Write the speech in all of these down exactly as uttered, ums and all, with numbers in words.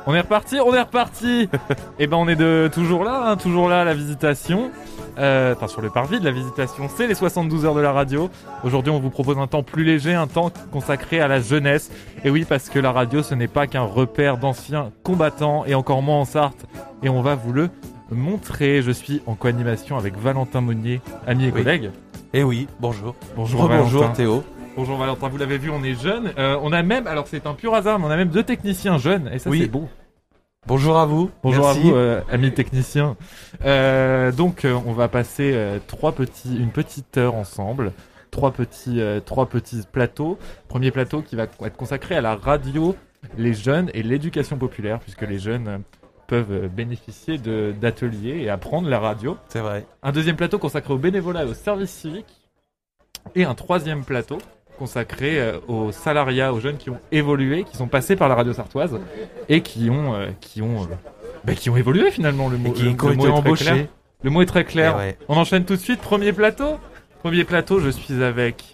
On est reparti, on est reparti. Et ben on est de toujours là, hein, toujours là à la visitation. Euh, enfin sur le parvis de la visitation, c'est les soixante-douze heures de la radio. Aujourd'hui on vous propose un temps plus léger, un temps consacré à la jeunesse. Et oui, parce que la radio ce n'est pas qu'un repère d'anciens combattants, et encore moins en Sarthe. Et on va vous le montrer. Je suis en co-animation avec Valentin Monnier, ami et oui. collègue. Et oui, bonjour. Bonjour Bonjour Valentin. Théo. Bonjour Valentin, vous l'avez vu, on est jeunes. Euh, on a même, alors c'est un pur hasard, mais on a même deux techniciens jeunes, et ça oui. c'est beau. Bonjour à vous. Bonjour Merci. à vous, euh, amis techniciens. Euh, donc, euh, on va passer euh, trois petits, une petite heure ensemble, trois petits, euh, trois petits plateaux. Premier plateau qui va être consacré à la radio, les jeunes et l'éducation populaire, puisque les jeunes euh, peuvent bénéficier de d'ateliers et apprendre la radio. C'est vrai. Un deuxième plateau consacré au bénévolat et au service civique, et un troisième plateau consacré euh, aux salariats, aux jeunes qui ont évolué, qui sont passés par la radio sartoise et qui ont, euh, qui ont, euh, bah, qui ont évolué finalement. Le mot, et qui, le, qui ont le mot été est très embauchés. clair. Le mot est très clair. Ouais. On enchaîne tout de suite. Premier plateau. Premier plateau. Je suis avec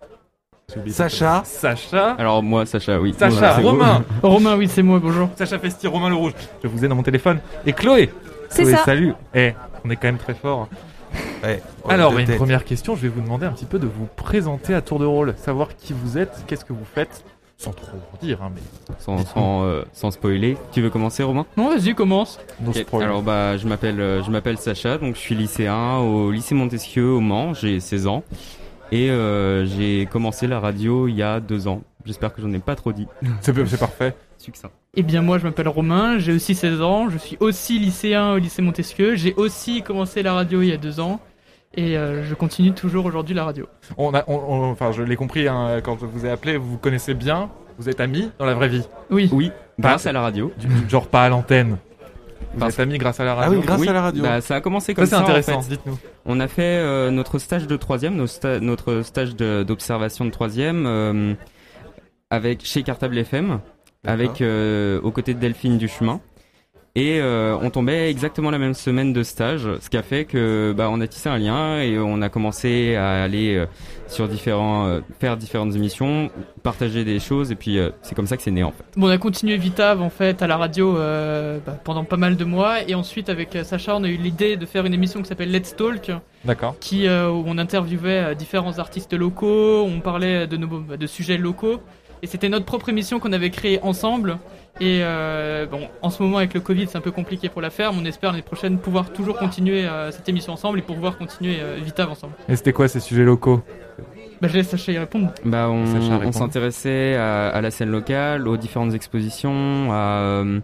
Sacha. Sacha. Alors moi, Sacha, oui. Sacha. Voilà, c'est Romain. Romain, oui, c'est moi. Bonjour. Sacha Festi, Romain Le Rouge. Je vous ai dans mon téléphone. Et Chloé. C'est Chloé, ça. salut. Eh, on est quand même très fort. Ouais. Alors, de une tête. première question, je vais vous demander un petit peu de vous présenter à tour de rôle, savoir qui vous êtes, qu'est-ce que vous faites, sans trop vous dire, hein, mais Sans, sans, euh, sans spoiler. Tu veux commencer, Romain? Non, vas-y, commence. no Ok. spoil. Alors bah, je m'appelle, euh, je m'appelle Sacha, donc je suis lycéen au lycée Montesquieu au Mans. J'ai seize ans et euh, j'ai commencé la radio il y a deux ans. J'espère que j'en ai pas trop dit. c'est, c'est parfait. Succinct. Eh bien, moi, je m'appelle Romain, j'ai aussi seize ans, je suis aussi lycéen au lycée Montesquieu, j'ai aussi commencé la radio il y a deux ans, et euh, je continue toujours aujourd'hui la radio. On a, on, on- enfin, je l'ai compris hein, quand je vous ai appelé, vous vous connaissez bien, vous êtes amis dans la vraie vie, Oui. Oui, grâce à la radio. du, du genre pas à l'antenne. Vous Parce- êtes amis grâce à la Ah radio. oui, grâce Oui, à la radio. Bah, ça a commencé Ça comme c'est ça. intéressant, En fait. dites-nous. On a fait euh, notre stage de troisième, nos sta- notre stage de- d'observation de troisième euh, avec chez Cartable F M, avec euh, aux côtés de Delphine Duchemin. Et euh, on tombait exactement la même semaine de stage, ce qui a fait que bah on a tissé un lien et on a commencé à aller euh, sur différents, euh, faire différentes émissions, partager des choses et puis euh, c'est comme ça que c'est né en fait. Bon, on a continué Vitav en fait à la radio euh, bah, pendant pas mal de mois, et ensuite avec euh, Sacha, on a eu l'idée de faire une émission qui s'appelle Let's Talk, D'accord. qui euh, où on interviewait euh, différents artistes locaux, on parlait de nos de sujets locaux, et c'était notre propre émission qu'on avait créée ensemble. Et euh, bon, en ce moment avec le Covid, c'est un peu compliqué pour la faire, mais on espère l'année prochaine pouvoir toujours continuer euh, cette émission ensemble et pouvoir continuer euh, Vitav ensemble. Et c'était quoi ces sujets locaux? Bah, je laisse Sacha y répondre. Bah on, Sacha on répond. s'intéressait à, à la scène locale, aux différentes expositions, à, euh,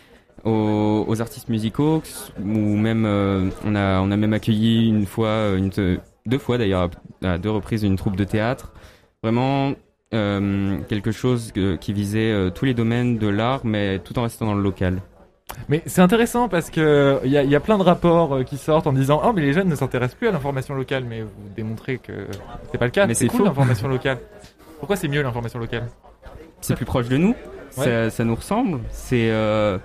aux, aux artistes musicaux, ou même euh, on a on a même accueilli une fois, une, deux fois d'ailleurs, à deux reprises une troupe de théâtre. Vraiment euh, quelque chose que- qui visait euh, tous les domaines de l'art, mais tout en restant dans le local. Mais c'est intéressant parce que il y a, y a plein de rapports euh, qui sortent en disant oh mais les jeunes ne s'intéressent plus à l'information locale, mais vous démontrez que c'est pas le cas. Mais c'est c'est cool faux. l'information locale. Pourquoi c'est mieux l'information locale? C'est plus proche de nous, ça, ça nous ressemble. C'est euh,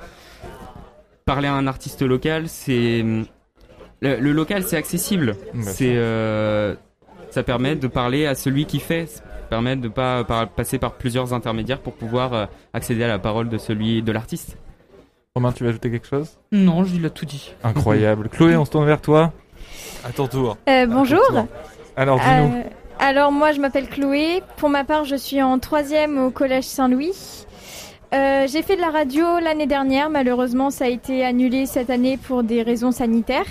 parler à un artiste local, c'est le, le local, c'est accessible. Bah, C'est euh, ça permet de parler à celui qui fait, ça permet de pas par- passer par plusieurs intermédiaires pour pouvoir euh, accéder à la parole de celui de l'artiste. Romain, tu veux ajouter quelque chose? Non, je lui l'ai tout dit. Incroyable. Chloé, on se tourne vers toi. À ton tour. Euh, bonjour. Alors dis-nous. Euh, alors moi je m'appelle Chloé. Pour ma part je suis en troisième au collège Saint-Louis. Euh, j'ai fait de la radio l'année dernière. Malheureusement ça a été annulé cette année pour des raisons sanitaires.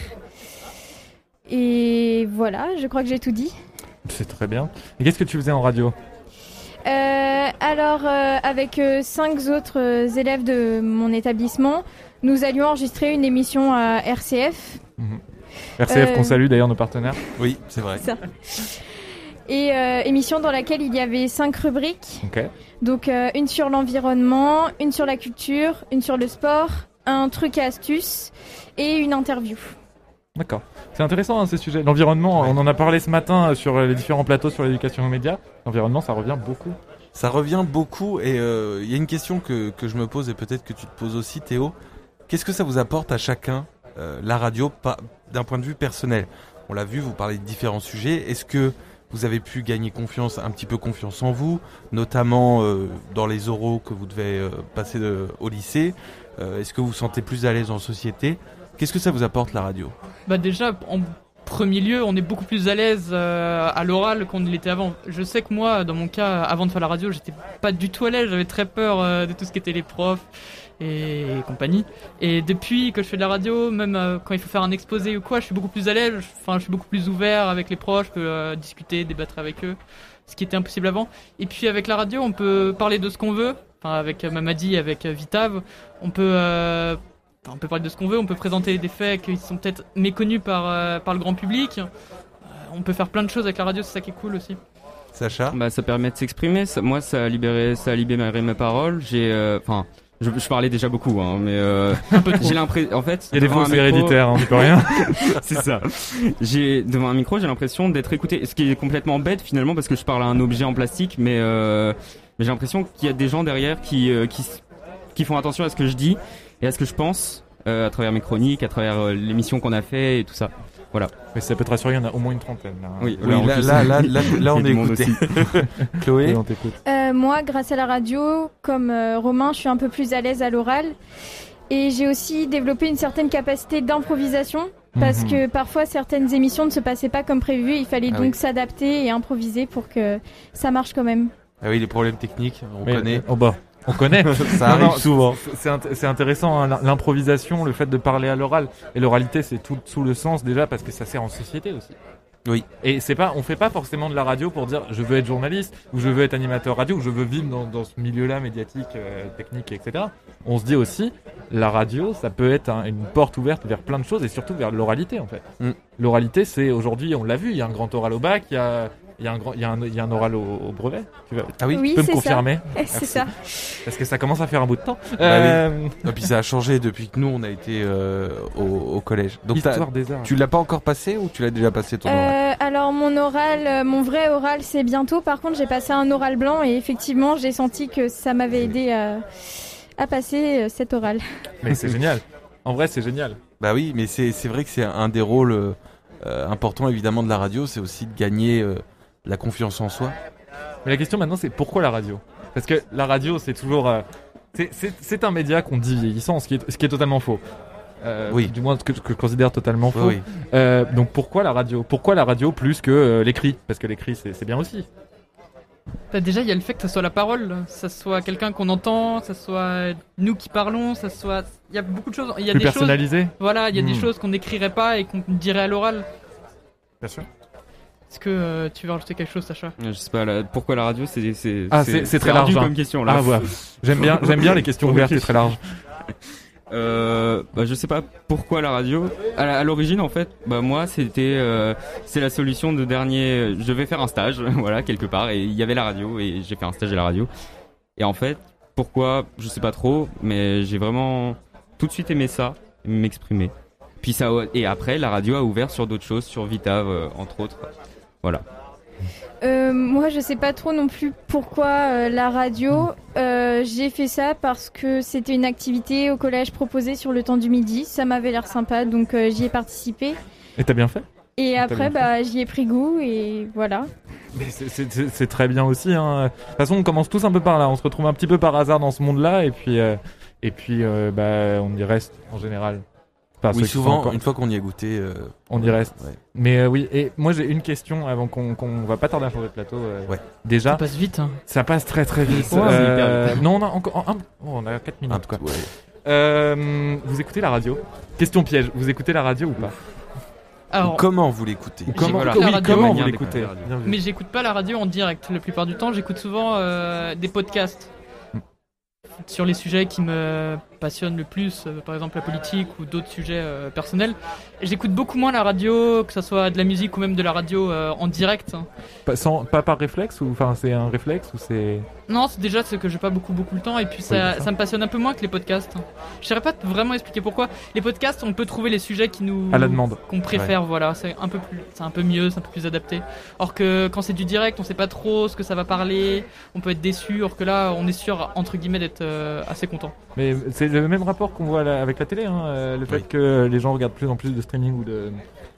Et voilà, je crois que j'ai tout dit. C'est très bien. Et qu'est-ce que tu faisais en radio? Euh, alors euh, avec euh, cinq autres euh, élèves de mon établissement, nous allions enregistrer une émission à R C F. R C F Euh, qu'on salue d'ailleurs, nos partenaires. Oui, c'est vrai. Ça. Et euh, émission dans laquelle il y avait cinq rubriques. Ok. Donc euh, une sur l'environnement, une sur la culture, une sur le sport, un truc et astuce et une interview. D'accord. C'est intéressant hein, ces sujets. L'environnement, Ouais. on en a parlé ce matin euh, sur les différents plateaux sur l'éducation aux médias. L'environnement, ça revient beaucoup. Ça revient beaucoup et il euh, y a une question que, que je me pose et peut-être que tu te poses aussi Théo. Qu'est-ce que ça vous apporte à chacun euh, la radio pas, d'un point de vue personnel? On l'a vu, vous parlez de différents sujets. Est-ce que vous avez pu gagner confiance, un petit peu confiance en vous, notamment euh, dans les oraux que vous devez euh, passer de, au lycée. Euh, est-ce que vous vous sentez plus à l'aise en société ? Qu'est-ce que ça vous apporte la radio ? Bah déjà, en premier lieu, on est beaucoup plus à l'aise euh, à l'oral qu'on ne l'était avant. Je sais que moi, dans mon cas, avant de faire la radio, j'étais pas du tout à l'aise, j'avais très peur euh, de tout ce qui était les profs et compagnie. Et depuis que je fais de la radio, même euh, quand il faut faire un exposé ou quoi, je suis beaucoup plus à l'aise, enfin je suis beaucoup plus ouvert avec les profs, je peux euh, discuter, débattre avec eux, ce qui était impossible avant. Et puis avec la radio, on peut parler de ce qu'on veut, enfin avec Mamadi, avec Vitav, on peut... Euh, on peut parler de ce qu'on veut, on peut présenter des faits qui sont peut-être méconnus par, euh, par le grand public. Euh, on peut faire plein de choses avec la radio, c'est ça qui est cool aussi. Sacha ? Bah, ça permet de s'exprimer. Ça, moi, ça a libéré, ça a libéré mes paroles. J'ai, enfin, euh, je, je parlais déjà beaucoup, hein, mais euh, j'ai l'impression, en fait, il y a des fois c'est héréditaire, on ne peut rien. C'est ça. J'ai devant un micro, j'ai l'impression d'être écouté, ce qui est complètement bête finalement parce que je parle à un objet en plastique, mais, euh, mais j'ai l'impression qu'il y a des gens derrière qui, euh, qui, qui font attention à ce que je dis et à ce que je pense euh, à travers mes chroniques, à travers euh, l'émission qu'on a fait et tout ça. Voilà. Mais ça peut te rassurer, il y en a au moins une trentaine. Là. Oui, oui là, là, là, là, là, on est écouté. Chloé, on t'écoute. Euh, moi, grâce à la radio, comme euh, Romain, je suis un peu plus à l'aise à l'oral. Et j'ai aussi développé une certaine capacité d'improvisation. Parce mmh. que parfois, certaines émissions ne se passaient pas comme prévu. Il fallait ah donc oui. s'adapter et improviser pour que ça marche quand même. Ah oui, les problèmes techniques, on Mais, connaît. Oh bah. On connaît, ça arrive non, non, souvent. C'est, int- c'est intéressant, hein, l'improvisation, le fait de parler à l'oral. Et l'oralité, c'est tout sous le sens déjà parce que ça sert en société aussi. Oui. Et c'est pas, on fait pas forcément de la radio pour dire je veux être journaliste ou je veux être animateur radio ou je veux vivre dans, dans ce milieu-là médiatique, euh, technique, et cetera. On se dit aussi, la radio, ça peut être un, une porte ouverte vers plein de choses et surtout vers l'oralité en fait. Mm. L'oralité, c'est aujourd'hui, on l'a vu, il y a un grand oral au bac, il y a Il y a un grand, il y a un, il y a un oral au, au brevet. Tu vas, ah oui, oui tu peux c'est me confirmer. Ça. C'est ça. Parce que ça commence à faire un bout de temps. Bah euh... oui. Et puis ça a changé depuis que nous on a été euh, au, au collège. Donc Histoire des arts. Tu l'as pas encore passé ou tu l'as déjà passé ton euh, oral ? Alors mon oral, mon vrai oral, c'est bientôt. Par contre, j'ai passé un oral blanc et effectivement, j'ai senti que ça m'avait aidé à, à passer cet oral. Mais c'est génial. En vrai, c'est génial. Bah oui, mais c'est c'est vrai que c'est un des rôles euh, importants évidemment de la radio, c'est aussi de gagner. Euh, La confiance en soi. Mais la question maintenant c'est pourquoi la radio ? Parce que la radio c'est toujours euh, c'est, c'est, c'est un média qu'on dit vieillissant, ce qui est, ce qui est totalement faux. Euh, oui. Du moins ce que, que je considère totalement faux. Oui. Euh, donc pourquoi la radio ? Pourquoi la radio plus que euh, l'écrit ? Parce que l'écrit c'est, c'est bien aussi. Bah déjà il y a le fait que ça soit la parole, ça soit quelqu'un qu'on entend, ça soit nous qui parlons, ça soit il y a beaucoup de choses. Il y a plus des personnalisé. Choses, voilà, il y a mmh. des choses qu'on n'écrirait pas et qu'on dirait à l'oral. Bien sûr. Est-ce que euh, tu veux rajouter quelque chose, Sacha ? Je sais pas, la... pourquoi la radio, c'est c'est ah c'est, c'est, c'est très large hein. comme question là. Ah ouais. J'aime bien j'aime bien les questions ouvertes et très larges. Euh, bah je sais pas pourquoi la radio. À, à l'origine en fait, bah moi c'était euh, c'est la solution de dernier. Je vais faire un stage, voilà quelque part et il y avait la radio et j'ai fait un stage à la radio. Et en fait pourquoi je sais pas trop, mais j'ai vraiment tout de suite aimé ça, m'exprimer. Puis ça et après la radio a ouvert sur d'autres choses, sur Vitav euh, entre autres. Voilà. Euh, moi, je sais pas trop non plus pourquoi euh, la radio. Euh, j'ai fait ça parce que c'était une activité au collège proposée sur le temps du midi. Ça m'avait l'air sympa, donc euh, j'y ai participé. Et t'as bien fait ? Et après, bah, j'y ai pris goût et voilà. Mais c'est, c'est, c'est, c'est très bien aussi. Hein. De toute façon, on commence tous un peu par là. On se retrouve un petit peu par hasard dans ce monde-là, et puis, euh, et puis, euh, bah, on y reste en général. Enfin, oui, souvent, encore... une fois qu'on y a goûté, euh... on y reste. Ouais. Mais euh, oui, et moi j'ai une question avant qu'on, qu'on va pas tarder à changer de plateau. Euh, ouais. Déjà, ça passe vite. Hein. Ça passe très très vite. Ouais, euh, non, on a encore un... oh, on a quatre minutes. Quoi. Ouais. Euh, vous écoutez la radio ? Question piège. Vous écoutez la radio ou pas ? Alors, comment vous l'écoutez ? Comment, voilà. oui, radio, comment vous l'écoutez ? Mais j'écoute pas la radio en direct la plupart du temps. J'écoute souvent euh, des podcasts. Sur les sujets qui me passionnent le plus, euh, par exemple la politique ou d'autres sujets euh, personnels. Et j'écoute beaucoup moins la radio, que ce soit de la musique ou même de la radio euh, en direct. Pas, sans, pas par réflexe ou enfin c'est un réflexe ou c'est... Non, c'est déjà c'est que j'ai pas beaucoup beaucoup le temps et puis ça, oui, ça me passionne un peu moins que les podcasts. Je saurais pas vraiment expliquer pourquoi. Les podcasts, on peut trouver les sujets qui nous à la demande qu'on préfère, ouais. Voilà, c'est un peu plus, c'est un peu mieux, c'est un peu plus adapté. Or que quand c'est du direct, on sait pas trop ce que ça va parler, on peut être déçu. Or que là, on est sûr entre guillemets d'être euh, assez content. Mais c'est le même rapport qu'on voit la, avec la télé, hein, euh, le fait oui. que les gens regardent de plus en plus de streaming ou de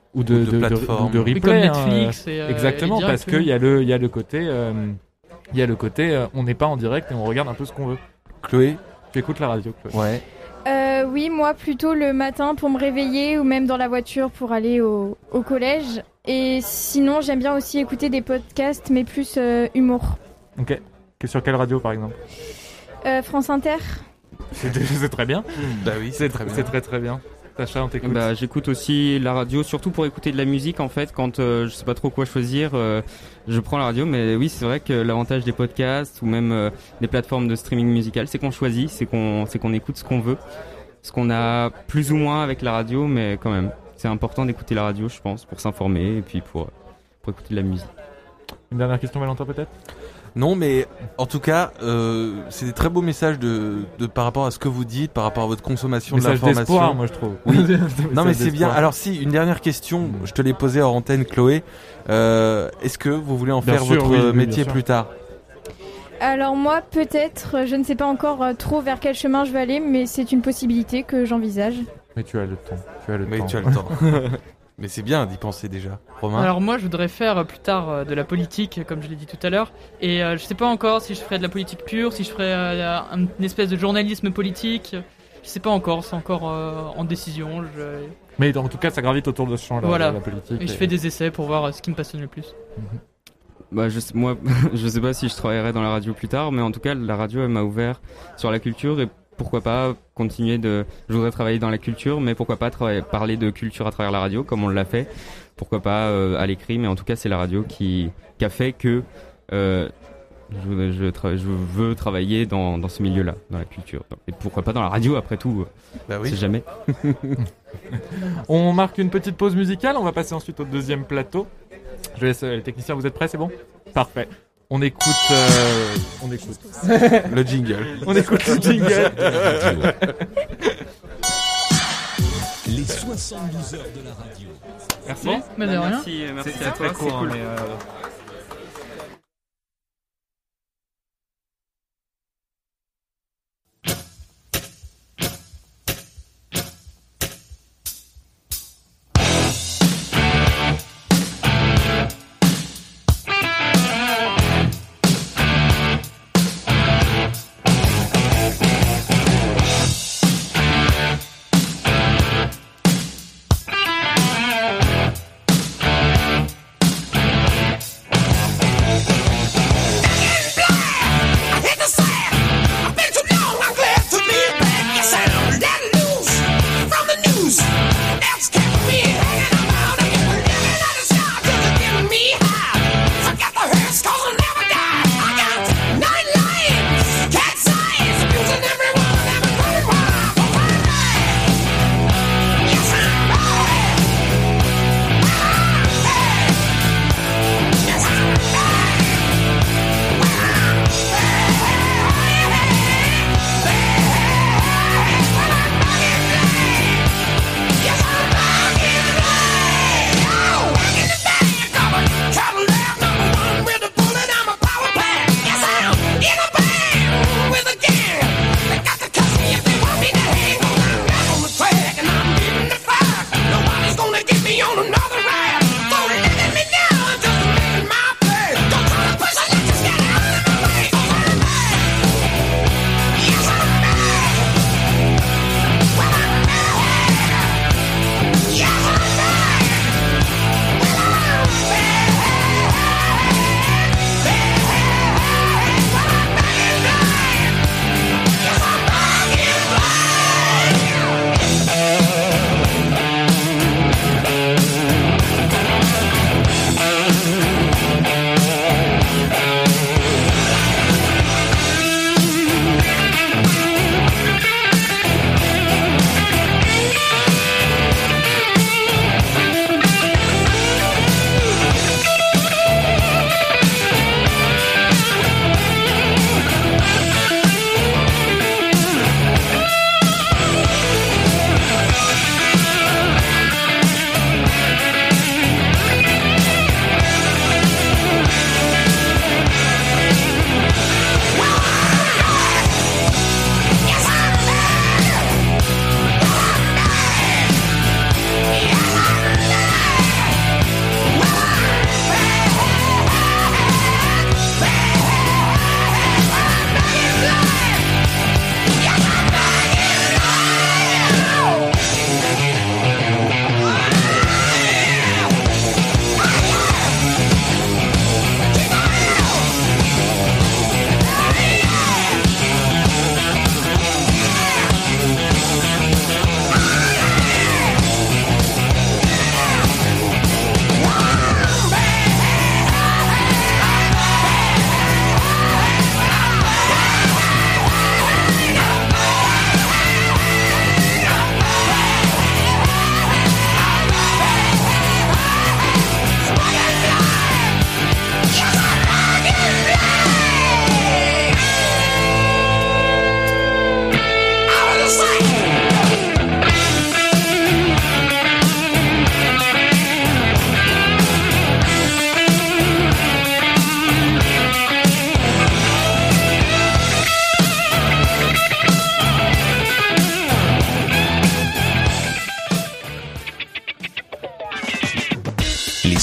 ou de, Ou de de, de, plateforme. ou de Oui, replay. comme hein. Netflix et, euh, Exactement, et les parce directs, qu'il y a le, il y a le côté, euh, il y a le côté, euh, on n'est pas en direct et on regarde un peu ce qu'on veut. Chloé? Tu écoutes la radio, Chloé. Ouais. Euh, oui, moi plutôt le matin pour me réveiller ou même dans la voiture pour aller au, au collège. Et sinon, j'aime bien aussi écouter des podcasts, mais plus euh, humour. Ok. Sur quelle radio, par exemple? Euh, France Inter. C'est, c'est très bien. Bah oui, C'est très, c'est très très bien. Sacha, on t'écoute. Bah, j'écoute aussi la radio, surtout pour écouter de la musique en fait. Quand euh, je sais pas trop quoi choisir, euh, je prends la radio. Mais oui, c'est vrai que l'avantage des podcasts ou même euh, des plateformes de streaming musical, c'est qu'on choisit, c'est qu'on, c'est qu'on écoute ce qu'on veut, ce qu'on a plus ou moins avec la radio, mais quand même, c'est important d'écouter la radio, je pense, pour s'informer et puis pour pour écouter de la musique. Une dernière question, Valentin, peut-être? Non, mais en tout cas, euh, c'est des très beaux messages de, de par rapport à ce que vous dites, par rapport à votre consommation Message de l'information. d'espoir, moi je trouve. Oui. Message Non, mais c'est bien. d'espoir. Alors si, une dernière question, je te l'ai posée hors antenne, Chloé. Euh, est-ce que vous voulez en Bien faire sûr, votre oui, oui, bien métier sûr. plus tard? Alors moi, peut-être, je ne sais pas encore euh, trop vers quel chemin je vais aller, mais c'est une possibilité que j'envisage. Mais tu as le temps. Tu as le Oui, temps. tu as le temps. Mais c'est bien d'y penser déjà. Romain? Alors moi je voudrais faire euh, plus tard euh, de la politique comme je l'ai dit tout à l'heure et euh, je sais pas encore si je ferais de la politique pure, si je ferais euh, un- une espèce de journalisme politique, je sais pas encore, c'est encore euh, en décision. Je... Mais en tout cas, ça gravite autour de ce champ-là, Voilà. la politique. Et je fais des essais pour voir euh, ce qui me passionne le plus. Bah, je sais, moi, je sais pas si je travaillerai dans la radio plus tard, mais en tout cas, la radio, elle m'a ouvert sur la culture et pourquoi pas continuer de. Je voudrais travailler dans la culture, mais pourquoi pas travailler, parler de culture à travers la radio, comme on l'a fait. Pourquoi pas euh, à l'écrit, mais en tout cas, c'est la radio qui, qui a fait que euh, je, je, tra- je veux travailler dans, dans ce milieu-là, dans la culture. Et pourquoi pas dans la radio, après tout, Bah on oui. sait jamais. On marque une petite pause musicale, on va passer ensuite au deuxième plateau. Je laisse euh, les techniciens, vous êtes prêts, c'est bon? Parfait. On écoute, euh, on écoute. Le jingle. On écoute le jingle. Les soixante-douze heures de la radio. Merci. Bon, mais de rien. Merci, merci C'est à très toi, c'est court, cool. hein, mais, euh,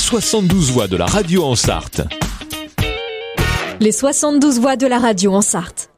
soixante-douze voix de la radio en Sarthe. Les soixante-douze voix de la radio en Sarthe.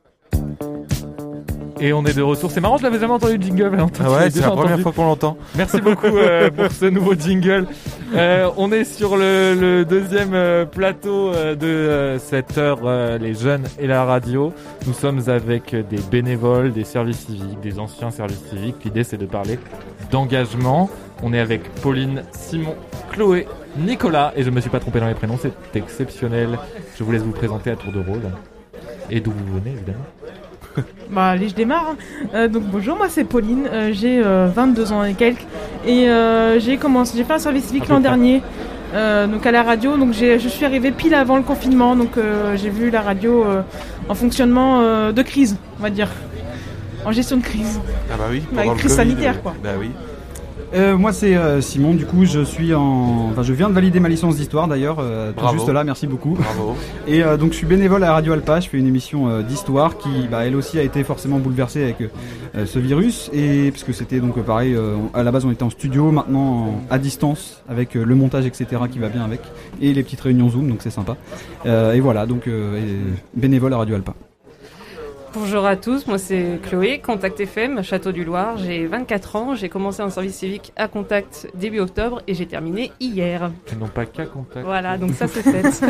Et on est de retour. C'est marrant, je l'avais jamais entendu le jingle. Valentin. Ah ouais, Tu c'est l'as la déjà première entendu. fois qu'on l'entend. Merci beaucoup euh, pour ce nouveau jingle. Euh, on est sur le, le deuxième euh, plateau euh, de euh, cette heure, euh, les jeunes et la radio. Nous sommes avec des bénévoles, des services civiques, des anciens services civiques. L'idée, c'est de parler d'engagement. On est avec Pauline, Simon, Chloé, Nicolas. Et je me suis pas trompé dans les prénoms, c'est exceptionnel. Je vous laisse vous présenter à tour de rôle. Et d'où vous venez, évidemment. Bah allez, je démarre. Euh, donc bonjour, moi c'est Pauline, euh, j'ai euh, vingt-deux ans et quelques et euh, j'ai commencé, j'ai fait un service civique l'an dernier, euh, donc à la radio. Donc j'ai, je suis arrivée pile avant le confinement, donc euh, j'ai vu la radio euh, en fonctionnement euh, de crise, on va dire, en gestion de crise. Ah bah oui, Bah, pendant crise le Covid, sanitaire, oui. quoi. Bah oui. Euh, moi c'est euh, Simon, du coup je suis en, enfin je viens de valider ma licence d'histoire d'ailleurs, euh, tout Bravo. juste là, merci beaucoup. Bravo. Et euh, donc je suis bénévole à Radio Alpa, je fais une émission euh, d'histoire qui, bah, elle aussi a été forcément bouleversée avec euh, ce virus, et parce que c'était donc euh, pareil, euh, à la base on était en studio, maintenant en- à distance avec euh, le montage et cetera qui va bien avec, et les petites réunions Zoom, donc c'est sympa. Euh, et voilà, donc euh, et bénévole à Radio Alpa. Bonjour à tous, moi c'est Chloé, Contact F M, Château du Loir, j'ai vingt-quatre ans, j'ai commencé en service civique à Contact début octobre et j'ai terminé hier. Ils n'ont pas qu'à contact. Voilà, donc ça c'est fait.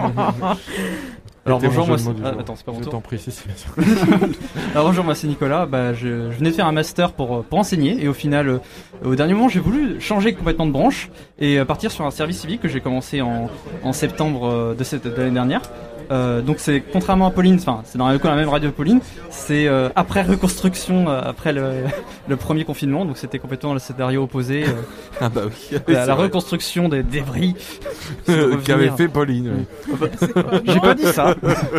Alors C'était bonjour, mon moi jeu de c'est... mots du Ah, jour. attends, c'est pas mon Je tour. t'en prie, si, si, bien sûr. Alors bonjour, moi c'est Nicolas, bah, je, je venais de faire un master pour, pour enseigner et au final, euh, au dernier moment, j'ai voulu changer complètement de branche et euh, partir sur un service civique que j'ai commencé en, en septembre euh, de cette de l'année dernière. Euh, donc c'est contrairement à Pauline, enfin c'est dans la, la même radio de Pauline, c'est euh, après reconstruction, euh, après le, le premier confinement, donc c'était complètement le scénario opposé, euh, Ah bah oui. la, la reconstruction des débris. Qu'avait fait Pauline. Oui. J'ai pas dit ça.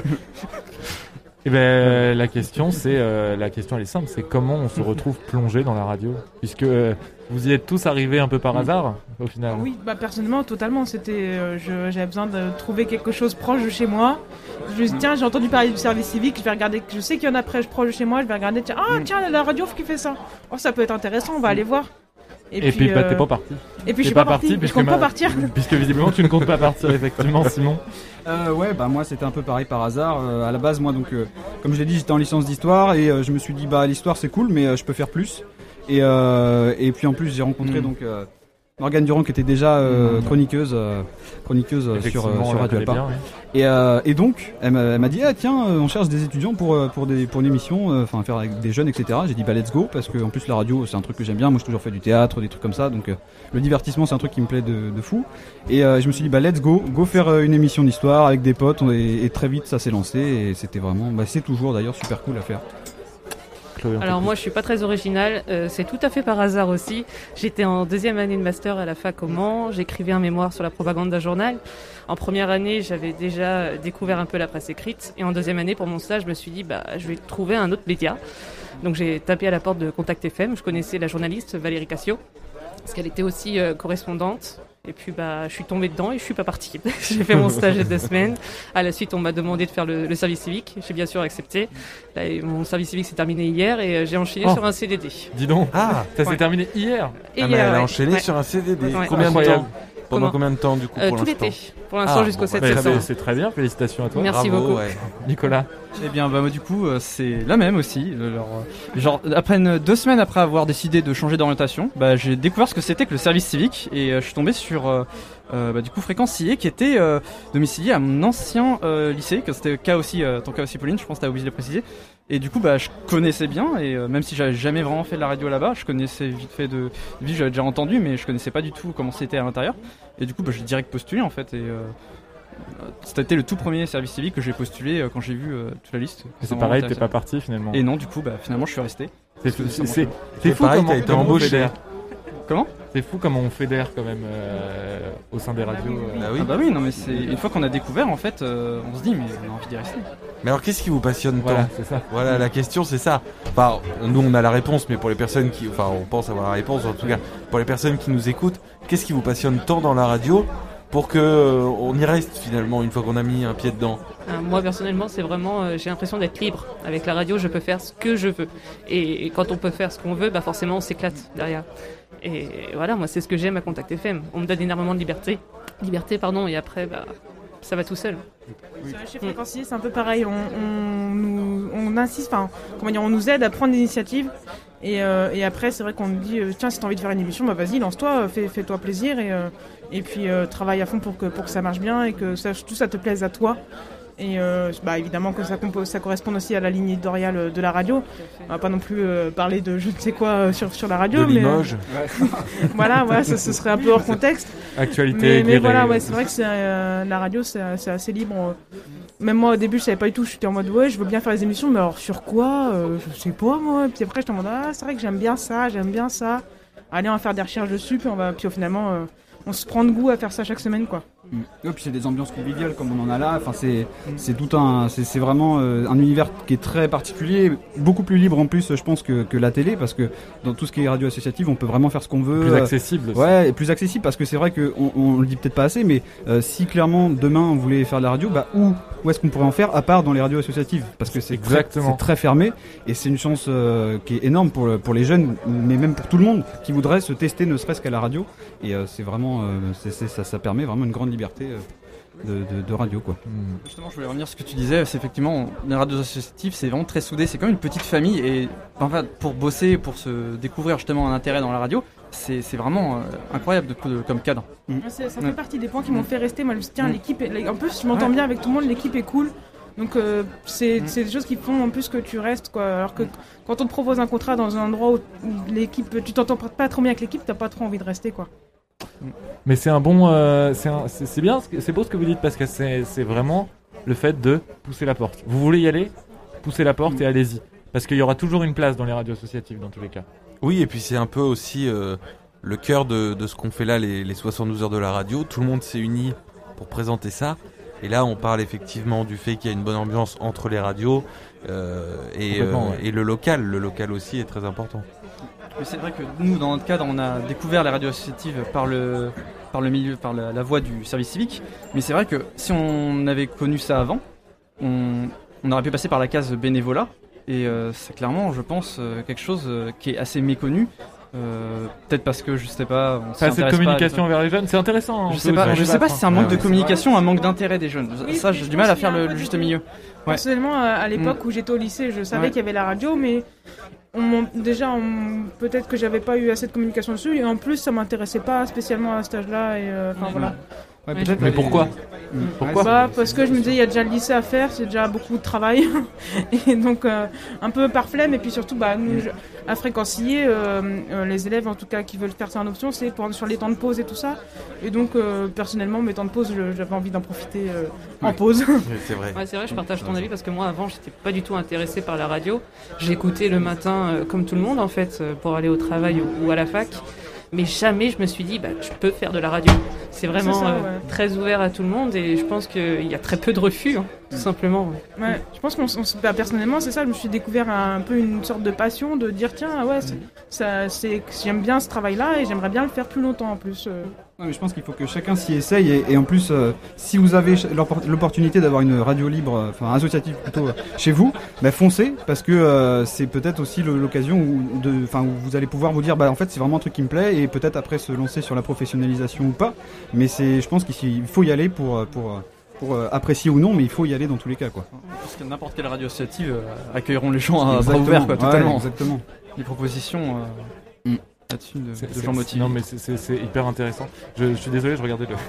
Eh ben, la question, c'est euh, la question, elle est simple, c'est comment on se retrouve plongé dans la radio, puisque euh, vous y êtes tous arrivés un peu par hasard, au final. Oui, bah personnellement, totalement. C'était, euh, je- j'avais besoin de trouver quelque chose proche de chez moi. Je me suis dit, tiens, j'ai entendu parler du service civique, je vais regarder. Je sais qu'il y en a près, proche de chez moi. Je vais regarder. Tiens, ah tiens, la radio qui fait ça. Oh, ça peut être intéressant. On va aller voir. Et, puis, bah, euh, t'es pas parti. Et puis T'es je suis pas parti. Je puisque compte pas ma- partir. Puisque visiblement tu ne comptes pas partir, effectivement, Simon. Euh, ouais, bah moi c'était un peu pareil par hasard. Euh, à la base, moi donc, euh, comme je l'ai dit, j'étais en licence d'histoire et euh, je me suis dit bah l'histoire c'est cool, mais euh, je peux faire plus. Et euh, et puis en plus j'ai rencontré Mm. donc euh, Morgane Durand qui était déjà euh, chroniqueuse, euh, chroniqueuse euh, sur, euh, Effectivement, sur on la Radio connaît Alpa. bien, oui. Et, euh, et donc elle m'a, elle m'a dit ah tiens euh, on cherche des étudiants pour euh, pour des pour une émission, euh, enfin faire avec des jeunes etc. J'ai dit bah let's go parce que en plus la radio c'est un truc que j'aime bien. Moi j'ai toujours fait du théâtre, des trucs comme ça, donc euh, le divertissement c'est un truc qui me plaît de, de fou. Et euh, je me suis dit bah let's go, go faire euh, une émission d'histoire avec des potes et, et très vite ça s'est lancé et c'était vraiment, bah c'est toujours d'ailleurs super cool à faire. Chloé, on Alors t'écoute. moi je suis pas très originale, euh, c'est tout à fait par hasard aussi. J'étais en deuxième année de master à la fac au Mans, j'écrivais un mémoire sur la propagande d'un journal. En première année j'avais déjà découvert un peu la presse écrite et en deuxième année pour mon stage je me suis dit bah je vais trouver un autre média. Donc j'ai tapé à la porte de Contact F M, je connaissais la journaliste Valérie Cassio parce qu'elle était aussi euh, correspondante. Et puis bah je suis tombée dedans et je suis pas partie. J'ai fait mon stage de deux semaines. À la suite on m'a demandé de faire le, le service civique. J'ai bien sûr accepté. Là, et mon service civique s'est terminé hier et euh, j'ai enchaîné Oh. sur un C D D. Dis donc, Ah, ça s'est Ouais. terminé hier. Et ah mais hier, elle a ouais. enchaîné Ouais. sur un C D D. Ouais. Combien de Incroyable. temps Pendant Comment combien de temps du coup Euh, pour tout l'instant l'été. Pour l'instant Ah, jusqu'au bon, sept bah, Bah, septembre. c'est, c'est très bien, félicitations à toi. Merci Bravo, beaucoup. ouais. Nicolas. Eh bien, bah, moi, du coup, euh, c'est la même aussi. Alors, euh, genre, après une- deux semaines après avoir décidé de changer d'orientation, bah, j'ai découvert ce que c'était que le service civique et euh, je suis tombé sur, euh, euh, bah, du coup, Fréquence C I E qui était euh, domicilié à mon ancien euh, lycée, que c'était le cas aussi, euh, ton cas aussi, Pauline, je pense que t'as oublié de le préciser. Et du coup, bah, je connaissais bien et euh, même si j'avais jamais vraiment fait de la radio là-bas, je connaissais vite fait de vie, j'avais déjà entendu, mais je connaissais pas du tout comment c'était à l'intérieur. Et du coup, bah, j'ai direct postulé en fait et euh, c'était le tout premier service civique que j'ai postulé euh, quand j'ai vu euh, toute la liste. Et Ça c'est m'a pareil, vraiment t'es pas intéressé. parti finalement. Et non, du coup, bah, finalement, je suis resté. C'est, Ça c'est, m'a c'est, fait- c'est C'est fou pareil, comment, t'as été comment on embauché. fédère. Comment C'est fou comment on fédère quand même euh, au sein des radios. euh. Bah oui. Ah bah oui, non mais c'est une fois qu'on a découvert en fait, euh, on se dit mais on a envie d'y rester. Mais alors qu'est-ce qui vous passionne Voilà, tant c'est ça. Voilà, la question c'est ça. Enfin, nous on a la réponse, mais pour les personnes qui, enfin, on pense avoir la réponse en tout cas. Pour les personnes qui nous écoutent, qu'est-ce qui vous passionne tant dans la radio pour que euh, on y reste finalement une fois qu'on a mis un pied dedans? Euh, moi personnellement, c'est vraiment, euh, j'ai l'impression d'être libre. Avec la radio, je peux faire ce que je veux. Et, et quand on peut faire ce qu'on veut, bah forcément, on s'éclate derrière. Et voilà, moi, c'est ce que j'aime à Contact F M. On me donne énormément de liberté, liberté, pardon, et après, bah, ça va tout seul. Oui. Chez Fréquencier, c'est un peu pareil. On, on, nous, on insiste, enfin, comment dire, on nous aide à prendre l'initiative. Et, euh, et après, c'est vrai qu'on nous dit, euh, tiens, si t'as envie de faire une émission, bah vas-y, lance-toi, fais, fais-toi plaisir et, euh, et puis euh, travaille à fond pour que, pour que ça marche bien et que ça, tout ça te plaise à toi. Et euh, bah, évidemment que ça, compose, ça correspond aussi à la ligne éditoriale de la radio. On va pas non plus euh, parler de je ne sais quoi euh, sur, sur la radio. De mais Limoges. euh, voilà, voilà ça, ce serait un peu hors contexte. Actualité. Mais, mais voilà, ouais, c'est vrai que c'est, euh, la radio, c'est, c'est assez libre. Même moi, au début, je savais pas du tout. J'étais en mode, ouais, je veux bien faire les émissions, mais alors sur quoi euh, Je sais pas, moi. Puis après, j'étais en mode, ah, c'est vrai que j'aime bien ça, j'aime bien ça. Allez, on va faire des recherches dessus, puis, on va, puis finalement, euh, on se prend de goût à faire ça chaque semaine, quoi. Mmh. Et puis c'est des ambiances conviviales comme on en a là. Enfin c'est c'est tout un c'est, c'est vraiment euh, un univers qui est très particulier, beaucoup plus libre en plus je pense que, que la télé parce que dans tout ce qui est radio associative on peut vraiment faire ce qu'on veut. Plus accessible. Aussi. Ouais, et plus accessible parce que c'est vrai que on, on le dit peut-être pas assez, mais euh, si clairement demain on voulait faire de la radio, bah où où est-ce qu'on pourrait en faire à part dans les radios associatives parce que c'est exactement très, c'est très fermé et c'est une chance euh, qui est énorme pour pour les jeunes mais même pour tout le monde qui voudrait se tester ne serait-ce qu'à la radio et euh, c'est vraiment euh, c'est, c'est, ça ça permet vraiment une grande liberté de, de, de radio quoi. Justement je voulais revenir sur ce que tu disais, c'est effectivement les radios associatives c'est vraiment très soudé, c'est comme une petite famille et en fait pour bosser, pour se découvrir justement un intérêt dans la radio c'est, c'est vraiment euh, incroyable de, de, comme cadre. Mmh. C'est, ça fait ouais. partie des points qui m'ont fait rester, moi je me suis dit tiens mmh. l'équipe, est, en plus je m'entends ouais. bien avec tout le monde, l'équipe est cool. Donc euh, c'est, mmh. c'est des choses qui font en plus que tu restes quoi. Alors que quand on te propose un contrat dans un endroit où l'équipe, tu t'entends pas trop bien avec l'équipe, t'as pas trop envie de rester quoi. Mais c'est un bon, euh, c'est, un, c'est, c'est bien, c'est beau ce que vous dites parce que c'est, c'est vraiment le fait de pousser la porte. Vous voulez y aller, poussez la porte mmh. et allez-y. Parce qu'il y aura toujours une place dans les radios associatives dans tous les cas. Oui, et puis c'est un peu aussi euh, le cœur de, de ce qu'on fait là, les, les soixante-douze heures de la radio. Tout le monde s'est uni pour présenter ça. Et là, on parle effectivement du fait qu'il y a une bonne ambiance entre les radios euh, et, euh, ouais. et le local. Le local aussi est très important. Mais c'est vrai que nous, dans notre cadre, on a découvert la radio associative par le, par le milieu, par la, la voie du service civique. Mais c'est vrai que si on avait connu ça avant, on, on aurait pu passer par la case bénévolat. Et euh, c'est clairement, je pense, euh, quelque chose euh, qui est assez méconnu. Euh, peut-être parce que je sais pas. On pas assez de communication envers les jeunes, c'est intéressant. Hein, je sais pas, je sais pas si c'est un manque de communication, un manque d'intérêt des jeunes. Oui, ça, j'ai du mal à faire le, le juste milieu. Ouais. Personnellement, à l'époque mmh. où j'étais au lycée, je savais ouais. qu'il y avait la radio, mais on, déjà, on, peut-être que j'avais pas eu assez de communication dessus, et en plus, ça m'intéressait pas spécialement à cet âge-là. Et enfin mmh. voilà. Ouais, peut-être, mais pourquoi Pourquoi bah, parce que je me disais il y a déjà le lycée à faire, c'est déjà beaucoup de travail et donc euh, un peu par flemme et puis surtout bah nous je, à Fréquencier euh, euh, les élèves en tout cas qui veulent faire ça en option c'est pour, sur les temps de pause et tout ça et donc euh, personnellement mes temps de pause je, j'avais envie d'en profiter euh, en ouais. pause. Oui, c'est vrai. Ouais, c'est vrai, je partage ton avis parce que moi avant j'étais pas du tout intéressée par la radio. J'écoutais le matin euh, comme tout le monde en fait euh, pour aller au travail ou, ou à la fac. Mais jamais je me suis dit, bah, je peux faire de la radio. C'est vraiment c'est ça, ouais. euh, très ouvert à tout le monde et je pense qu'il y a très peu de refus, hein, tout simplement. Ouais. Ouais, je pense qu'on, on, bah, personnellement, c'est ça, je me suis découvert un peu une sorte de passion de dire, tiens, ouais, c'est, ça, c'est, j'aime bien ce travail-là et j'aimerais bien le faire plus longtemps en plus. Euh. Ouais, mais je pense qu'il faut que chacun s'y essaye et, et en plus, euh, si vous avez l'opportunité d'avoir une radio libre, enfin associative plutôt, euh, chez vous, bah, foncez parce que euh, c'est peut-être aussi le, l'occasion où, de, où vous allez pouvoir vous dire, bah en fait c'est vraiment un truc qui me plaît et peut-être après se lancer sur la professionnalisation ou pas. Mais c'est, je pense qu'il faut y aller pour pour pour euh, apprécier ou non, mais il faut y aller dans tous les cas quoi. Parce que n'importe quelle radio associative euh, accueilleront les gens à bras ouverts quoi, totalement. Ouais, exactement. Les propositions. Euh... Mm. Là-dessus de, c'est, de gens motivés. Non mais c'est, c'est, c'est hyper intéressant. Je, je suis désolé, je regardais le,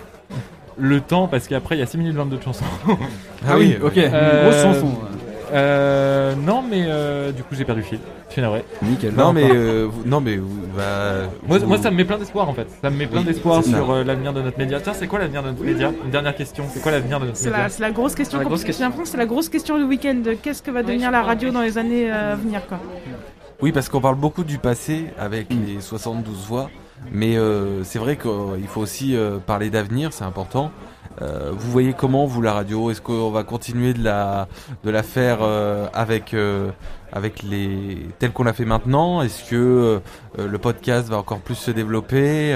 le temps parce qu'après il y a six minutes vingt-deux de chansons. Ah oui, ok, euh, une grosse chanson. Euh, non mais euh, du coup j'ai perdu le fil. Je suis navré. Nickel. Non mais euh, vous, non mais vous, bah, moi, vous... moi ça me met plein d'espoir en fait. Ça me met plein oui, d'espoir sur euh, l'avenir de notre média. Tiens, c'est quoi l'avenir de notre oui. média ? Une dernière question. C'est quoi l'avenir de notre c'est média la, C'est la grosse question. La grosse question. J'ai l'impression que c'est la grosse question du week-end. Qu'est-ce que va devenir oui, la radio dans les années euh, à venir quoi ? Oui, parce qu'on parle beaucoup du passé avec mmh. les soixante-douze voix, mais euh, c'est vrai qu'il faut aussi euh, parler d'avenir, c'est important. Euh, vous voyez comment, vous, la radio ? Est-ce qu'on va continuer de la, de la faire euh, avec, euh, avec les telle qu'on l'a fait maintenant ? Est-ce que euh, le podcast va encore plus se développer ?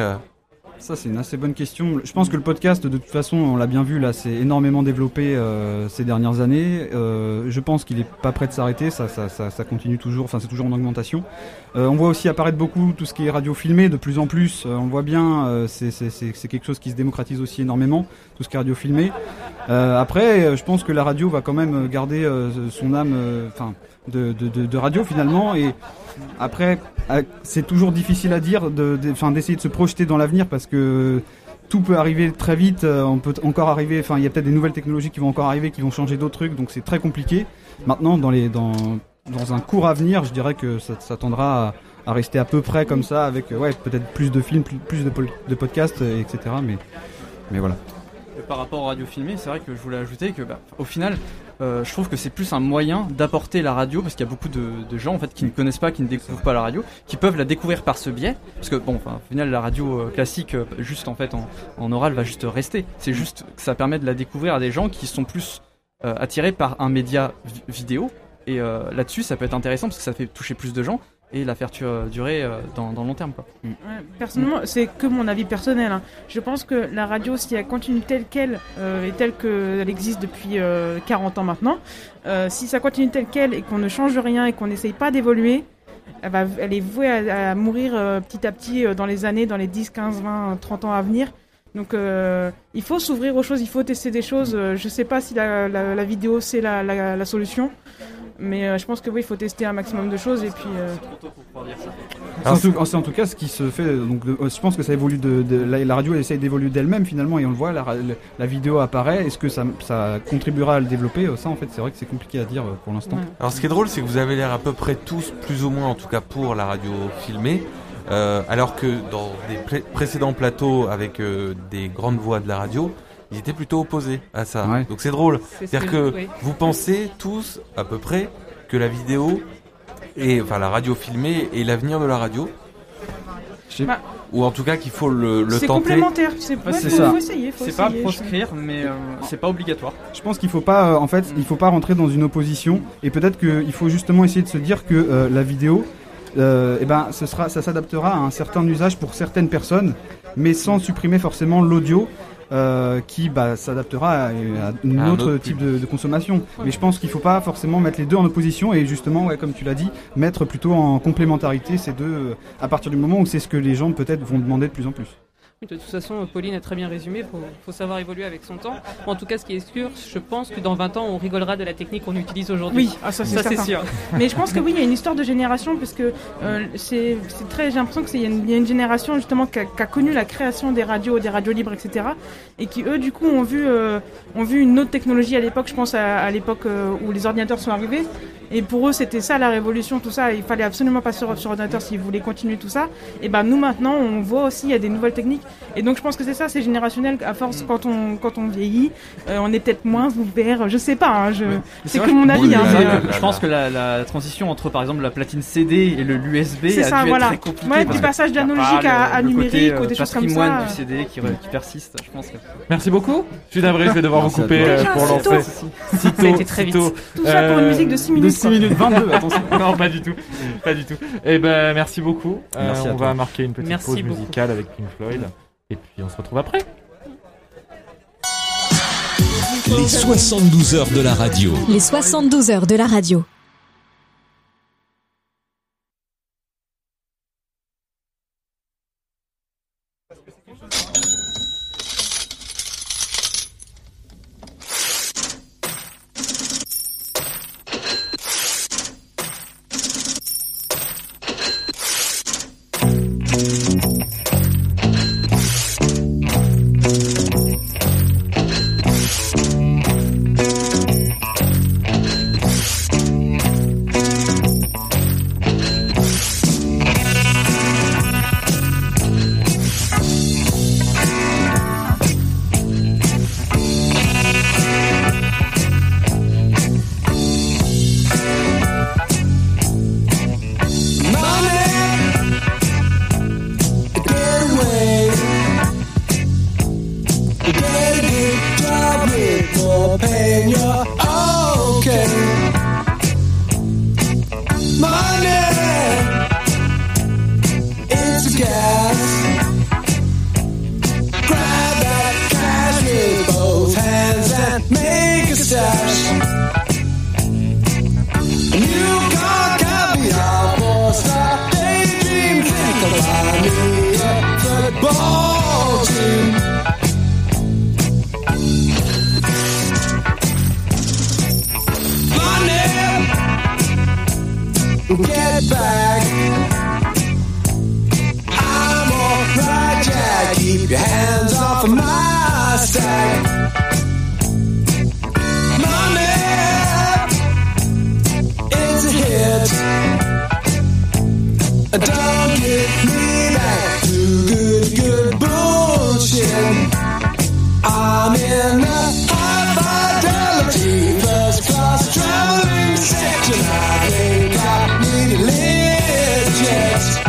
Ça, c'est une assez bonne question. Je pense que le podcast, de toute façon, on l'a bien vu, là, c'est énormément développé euh, ces dernières années. Euh, je pense qu'il est pas prêt de s'arrêter, ça, ça, ça, ça continue toujours, enfin, c'est toujours en augmentation. Euh, on voit aussi apparaître beaucoup tout ce qui est radio filmé, de plus en plus. Euh, on voit bien, euh, c'est, c'est, c'est, c'est quelque chose qui se démocratise aussi énormément, tout ce qui est radio filmé. Euh, après, je pense que la radio va quand même garder euh, son âme, enfin, euh, de, de, de, de radio finalement. Et après, c'est toujours difficile à dire, de, de, enfin, d'essayer de se projeter dans l'avenir parce que tout peut arriver très vite. On peut encore arriver, enfin, il y a peut-être des nouvelles technologies qui vont encore arriver, qui vont changer d'autres trucs, donc c'est très compliqué. Maintenant, dans les, dans, dans un court avenir, je dirais que ça, ça tendra à, à rester à peu près comme ça, avec, ouais, peut-être plus de films, plus, plus de, de podcasts, et cetera. Mais, mais voilà. Par rapport aux radios filmées, c'est vrai que je voulais ajouter que, bah, au final, euh, je trouve que c'est plus un moyen d'apporter la radio, parce qu'il y a beaucoup de, de gens en fait qui ne connaissent pas, qui ne découvrent pas la radio, qui peuvent la découvrir par ce biais, parce que bon, enfin, au final, la radio euh, classique, euh, juste en fait en, en oral, va juste rester. C'est juste que ça permet de la découvrir à des gens qui sont plus euh, attirés par un média vi- vidéo, et euh, là-dessus, ça peut être intéressant parce que ça fait toucher plus de gens. Et la faire durer dans, dans le long terme, quoi. Ouais, personnellement, mm. c'est que mon avis personnel. Hein. Je pense que la radio, si elle continue telle qu'elle euh, et telle qu'elle existe depuis euh, quarante ans maintenant, euh, si ça continue telle qu'elle et qu'on ne change rien et qu'on n'essaye pas d'évoluer, elle, va, elle est vouée à, à mourir euh, petit à petit euh, dans les années, dans les dix, quinze, vingt, trente ans à venir. Donc euh, il faut s'ouvrir aux choses, il faut tester des choses. Euh, je sais pas si la, la, la vidéo c'est la, la, la solution. Mais euh, je pense que oui, il faut tester un maximum de choses et puis. Euh... C'est, en tout, c'est en tout cas ce qui se fait. Donc, de, je pense que ça évolue de, de la, la radio elle essaye d'évoluer d'elle-même finalement et on le voit. La, la, la vidéo apparaît. Est-ce que ça, ça contribuera à le développer? Ça, en fait, c'est vrai que c'est compliqué à dire pour l'instant. Ouais. Alors, ce qui est drôle, c'est que vous avez l'air à peu près tous, plus ou moins, en tout cas pour la radio filmée, euh, alors que dans des pré- précédents plateaux avec euh, des grandes voix de la radio. Ils étaient plutôt opposés à ça. Ouais. Donc c'est drôle. C'est C'est-à-dire que, que oui. vous pensez tous, à peu près, que la vidéo, et, enfin la radio filmée est l'avenir de la radio. Bah, ou en tout cas qu'il faut le, le c'est tenter. Complémentaire. C'est, ouais, c'est faut, ça. Faut essayer, faut c'est essayer, pas proscrire, je... mais euh, c'est pas obligatoire. Je pense qu'il faut pas, euh, en fait, mm. il faut pas rentrer dans une opposition. Et peut-être qu'il faut justement essayer de se dire que euh, la vidéo, euh, eh ben, ce sera, ça s'adaptera à un certain usage pour certaines personnes, mais sans supprimer forcément l'audio. Euh, qui bah, s'adaptera à, à un autre, autre type de, de consommation. Ouais. Mais je pense qu'il ne faut pas forcément mettre les deux en opposition et justement, ouais, comme tu l'as dit, mettre plutôt en complémentarité ces deux euh, à partir du moment où c'est ce que les gens peut-être vont demander de plus en plus. De toute façon, Pauline a très bien résumé, il faut, faut savoir évoluer avec son temps. En tout cas, ce qui est sûr, je pense que dans vingt ans, on rigolera de la technique qu'on utilise aujourd'hui. Oui, ah, ça, c'est, ça c'est sûr. Mais je pense que oui, il y a une histoire de génération, parce que euh, c'est, c'est très, j'ai l'impression qu'il y a une, il y a une génération justement qui a, qui a connu la création des radios, des radios libres, et cetera. Et qui, eux, du coup, ont vu, euh, ont vu une autre technologie à l'époque, je pense à, à l'époque euh, où les ordinateurs sont arrivés. Et pour eux, c'était ça la révolution, tout ça. Il fallait absolument pas sur, sur ordinateur s'ils voulaient continuer tout ça. Et ben nous maintenant, on voit aussi il y a des nouvelles techniques. Et donc je pense que c'est ça, c'est générationnel. À force, quand on quand on vieillit, euh, on est peut-être moins ouvert. Je sais pas. Hein, je, ouais. c'est, c'est que mon avis. Hein, mais, euh, je pense que la, la transition entre par exemple la platine C D et le l'U S B c'est a ça, dû voilà. être très compliqué. Ouais, du passage d'analogique à, à numérique ou des choses comme ça. Le patrimoine du C D qui, qui persiste. Je pense. Que... Merci beaucoup. Je suis navré, je vais devoir vous couper euh, pour lancer. Ça a été très vite. Tout ça pour une musique de six minutes. De six minutes vingt-deux. Non, pas du tout, pas du tout. Eh ben, merci beaucoup. Merci euh, on va marquer une petite merci pause beaucoup. musicale avec Pink Floyd, et puis on se retrouve après. Les soixante-douze heures de la radio. Les soixante-douze heures de la radio. buy me a football team. Money, get back. I'm alright, Jack. Keep your hands off of my stack. Money, it's a hit. Don't get me back to good, good bullshit. I'm in a high fidelity first class traveling section. I think I need a lift jet.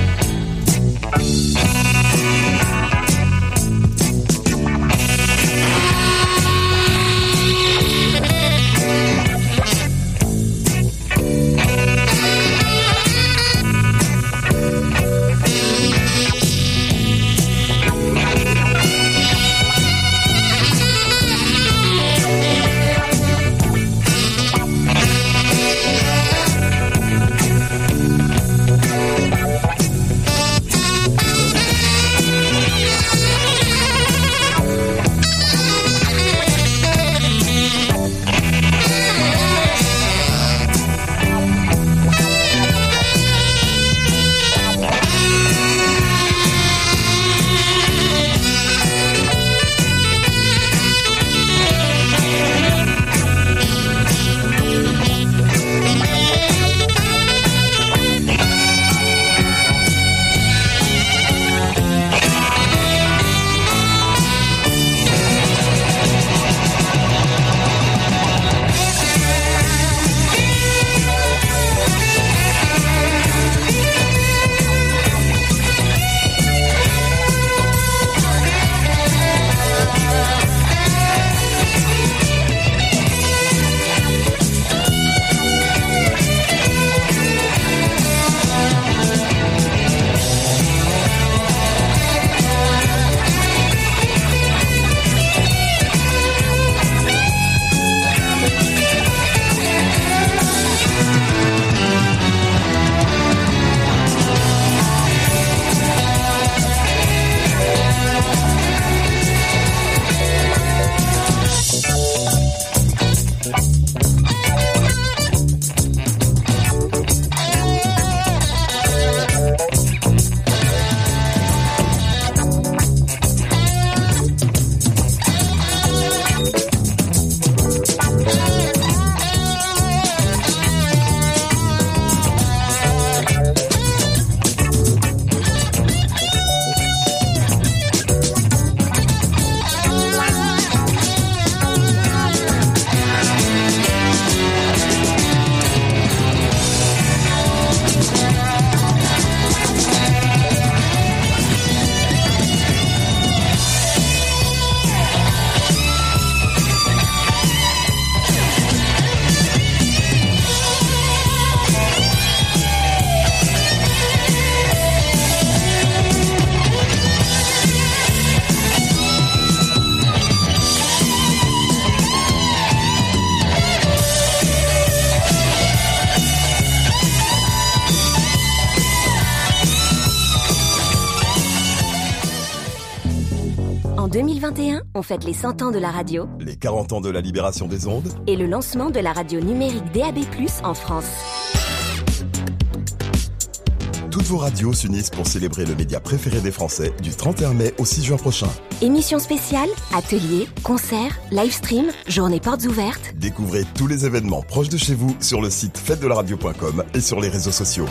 deux mille vingt et un, on fête les cent ans de la radio, les quarante ans de la libération des ondes et le lancement de la radio numérique D A B plus, en France. Toutes vos radios s'unissent pour célébrer le média préféré des Français du trente et un mai au six juin prochain. Émissions spéciales, ateliers, concerts, live stream, journées portes ouvertes. Découvrez tous les événements proches de chez vous sur le site fête de la radio point com et sur les réseaux sociaux.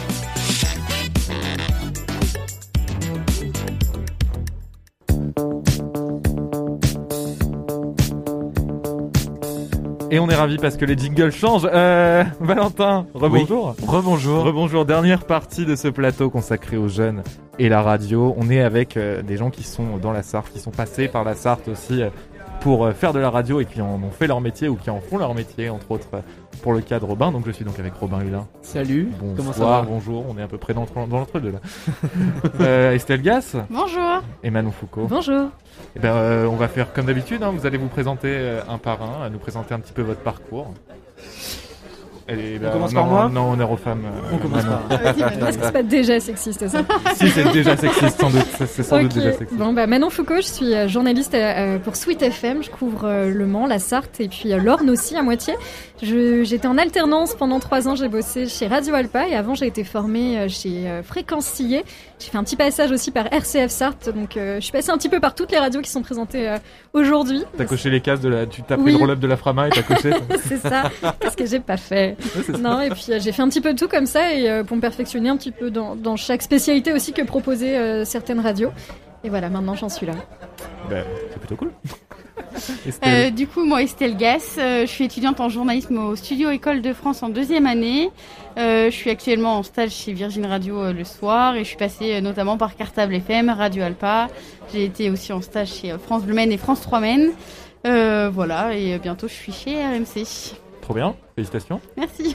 Et on est ravis parce que les jingles changent. Euh, Valentin, rebonjour. Oui. Rebonjour. Rebonjour. Dernière partie de ce plateau consacré aux jeunes et la radio. On est avec euh, des gens qui sont dans la Sarthe, qui sont passés par la Sarthe aussi euh, pour euh, faire de la radio et qui en ont fait leur métier ou qui en font leur métier, entre autres euh, pour le cas de Robin. Donc je suis donc avec Robin Hulin. Salut. Bonsoir, comment ça va? Bonjour. On est à peu près dans, dans l'entre-deux là. euh, Estelle Gass. Bonjour. Et Manon Foucault. Bonjour. Eh ben, euh, on va faire comme d'habitude, hein, vous allez vous présenter euh, un par un, à nous présenter un petit peu votre parcours. Allez, On bah, commence non, par moi Non, honneur aux femmes. euh, On commence Manon. par- Vas-y, Manon. Est-ce que c'est pas déjà sexiste ça? Si, c'est déjà sexiste, sans doute. C'est c'est sans Ok. doute déjà sexiste. Bon, bah, Manon Foucault, je suis euh, journaliste euh, pour Sweet F M. Je couvre euh, Le Mans, la Sarthe et puis euh, l'Orne aussi à moitié. Je- J'étais en alternance pendant trois ans. J'ai bossé chez Radio Alpa et avant j'ai été formée euh, chez euh, Fréquence Sillé. J'ai fait un petit passage aussi par R C F Sarthe. Donc euh, je suis passée un petit peu par toutes les radios qui sont présentées euh, aujourd'hui. T'as coché les cases de la. Tu t'as pris Oui. le roll-up de la Frama et t'as coché. C'est ça. Qu'est-ce que j'ai pas fait? c'est ça. Non, et puis euh, j'ai fait un petit peu de tout comme ça et euh, pour me perfectionner un petit peu dans, dans chaque spécialité aussi que proposaient euh, certaines radios. Et voilà, maintenant j'en suis là. Bah, c'est plutôt cool. Euh, Estelle. du coup, moi, Estelle Gass, euh, je suis étudiante en journalisme au Studio École de France en deuxième année. Euh, je suis actuellement en stage chez Virgin Radio euh, le soir et je suis passée euh, notamment par Cartable F M, Radio Alpa. J'ai été aussi en stage chez euh, France Bleu Maine et France trois Maine. Euh, voilà, et euh, bientôt je suis chez R M C. Trop bien, félicitations. Merci.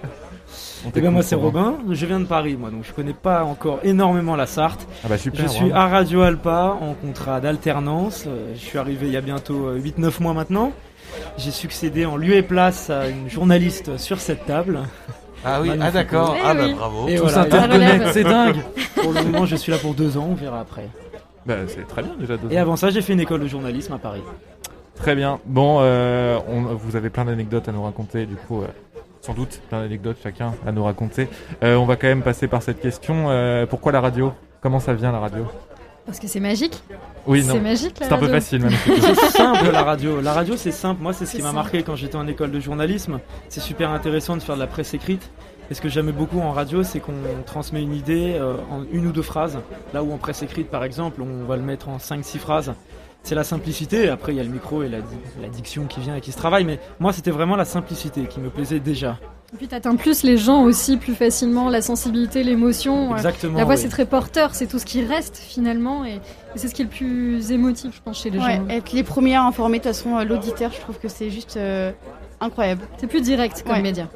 On Eh ben moi t'écoute, c'est Robin. Robin, je viens de Paris moi, donc je connais pas encore énormément la Sarthe. Ah bah super, Je suis bravo. à Radio Alpa en contrat d'alternance. Euh, Je suis arrivé il y a bientôt euh, huit neuf mois maintenant. J'ai succédé en lieu et place à une journaliste sur cette table. Ah oui, Manon ah d'accord, Foucault. ah Eh bah oui. bravo. Et Tout voilà, s'interconnecte, et- c'est dingue. Pour le moment je suis là pour deux ans, on verra après. Bah c'est très bien déjà. deux Et ans. avant ça j'ai fait une école de journalisme à Paris. Très bien. Bon, euh, on, vous avez plein d'anecdotes à nous raconter, du coup, euh, sans doute plein d'anecdotes chacun à nous raconter. Euh, on va quand même passer par cette question. Euh, pourquoi la radio? Comment ça vient la radio? Parce que c'est magique. Oui, non. C'est magique la C'est un peu radio. facile même. C'est simple la radio. La radio c'est simple. Moi c'est ce C'est qui m'a simple. marqué quand j'étais en école de journalisme. C'est super intéressant de faire de la presse écrite. Et ce que j'aimais beaucoup en radio, c'est qu'on transmet une idée euh, en une ou deux phrases. Là où en presse écrite par exemple, on va le mettre en cinq six phrases. C'est la simplicité. Après il y a le micro et la, di- la diction qui vient et qui se travaille. Mais moi c'était vraiment la simplicité qui me plaisait déjà. Et puis t'atteins plus les gens aussi plus facilement, la sensibilité, l'émotion. Euh, Exactement. La voix oui. c'est très porteur, c'est tout ce qui reste finalement et, et c'est ce qui est le plus émotif je pense chez les Ouais, gens. être les premiers à informer de toute façon euh, l'auditeur, je trouve que c'est juste euh, incroyable. C'est plus direct comme Ouais. média.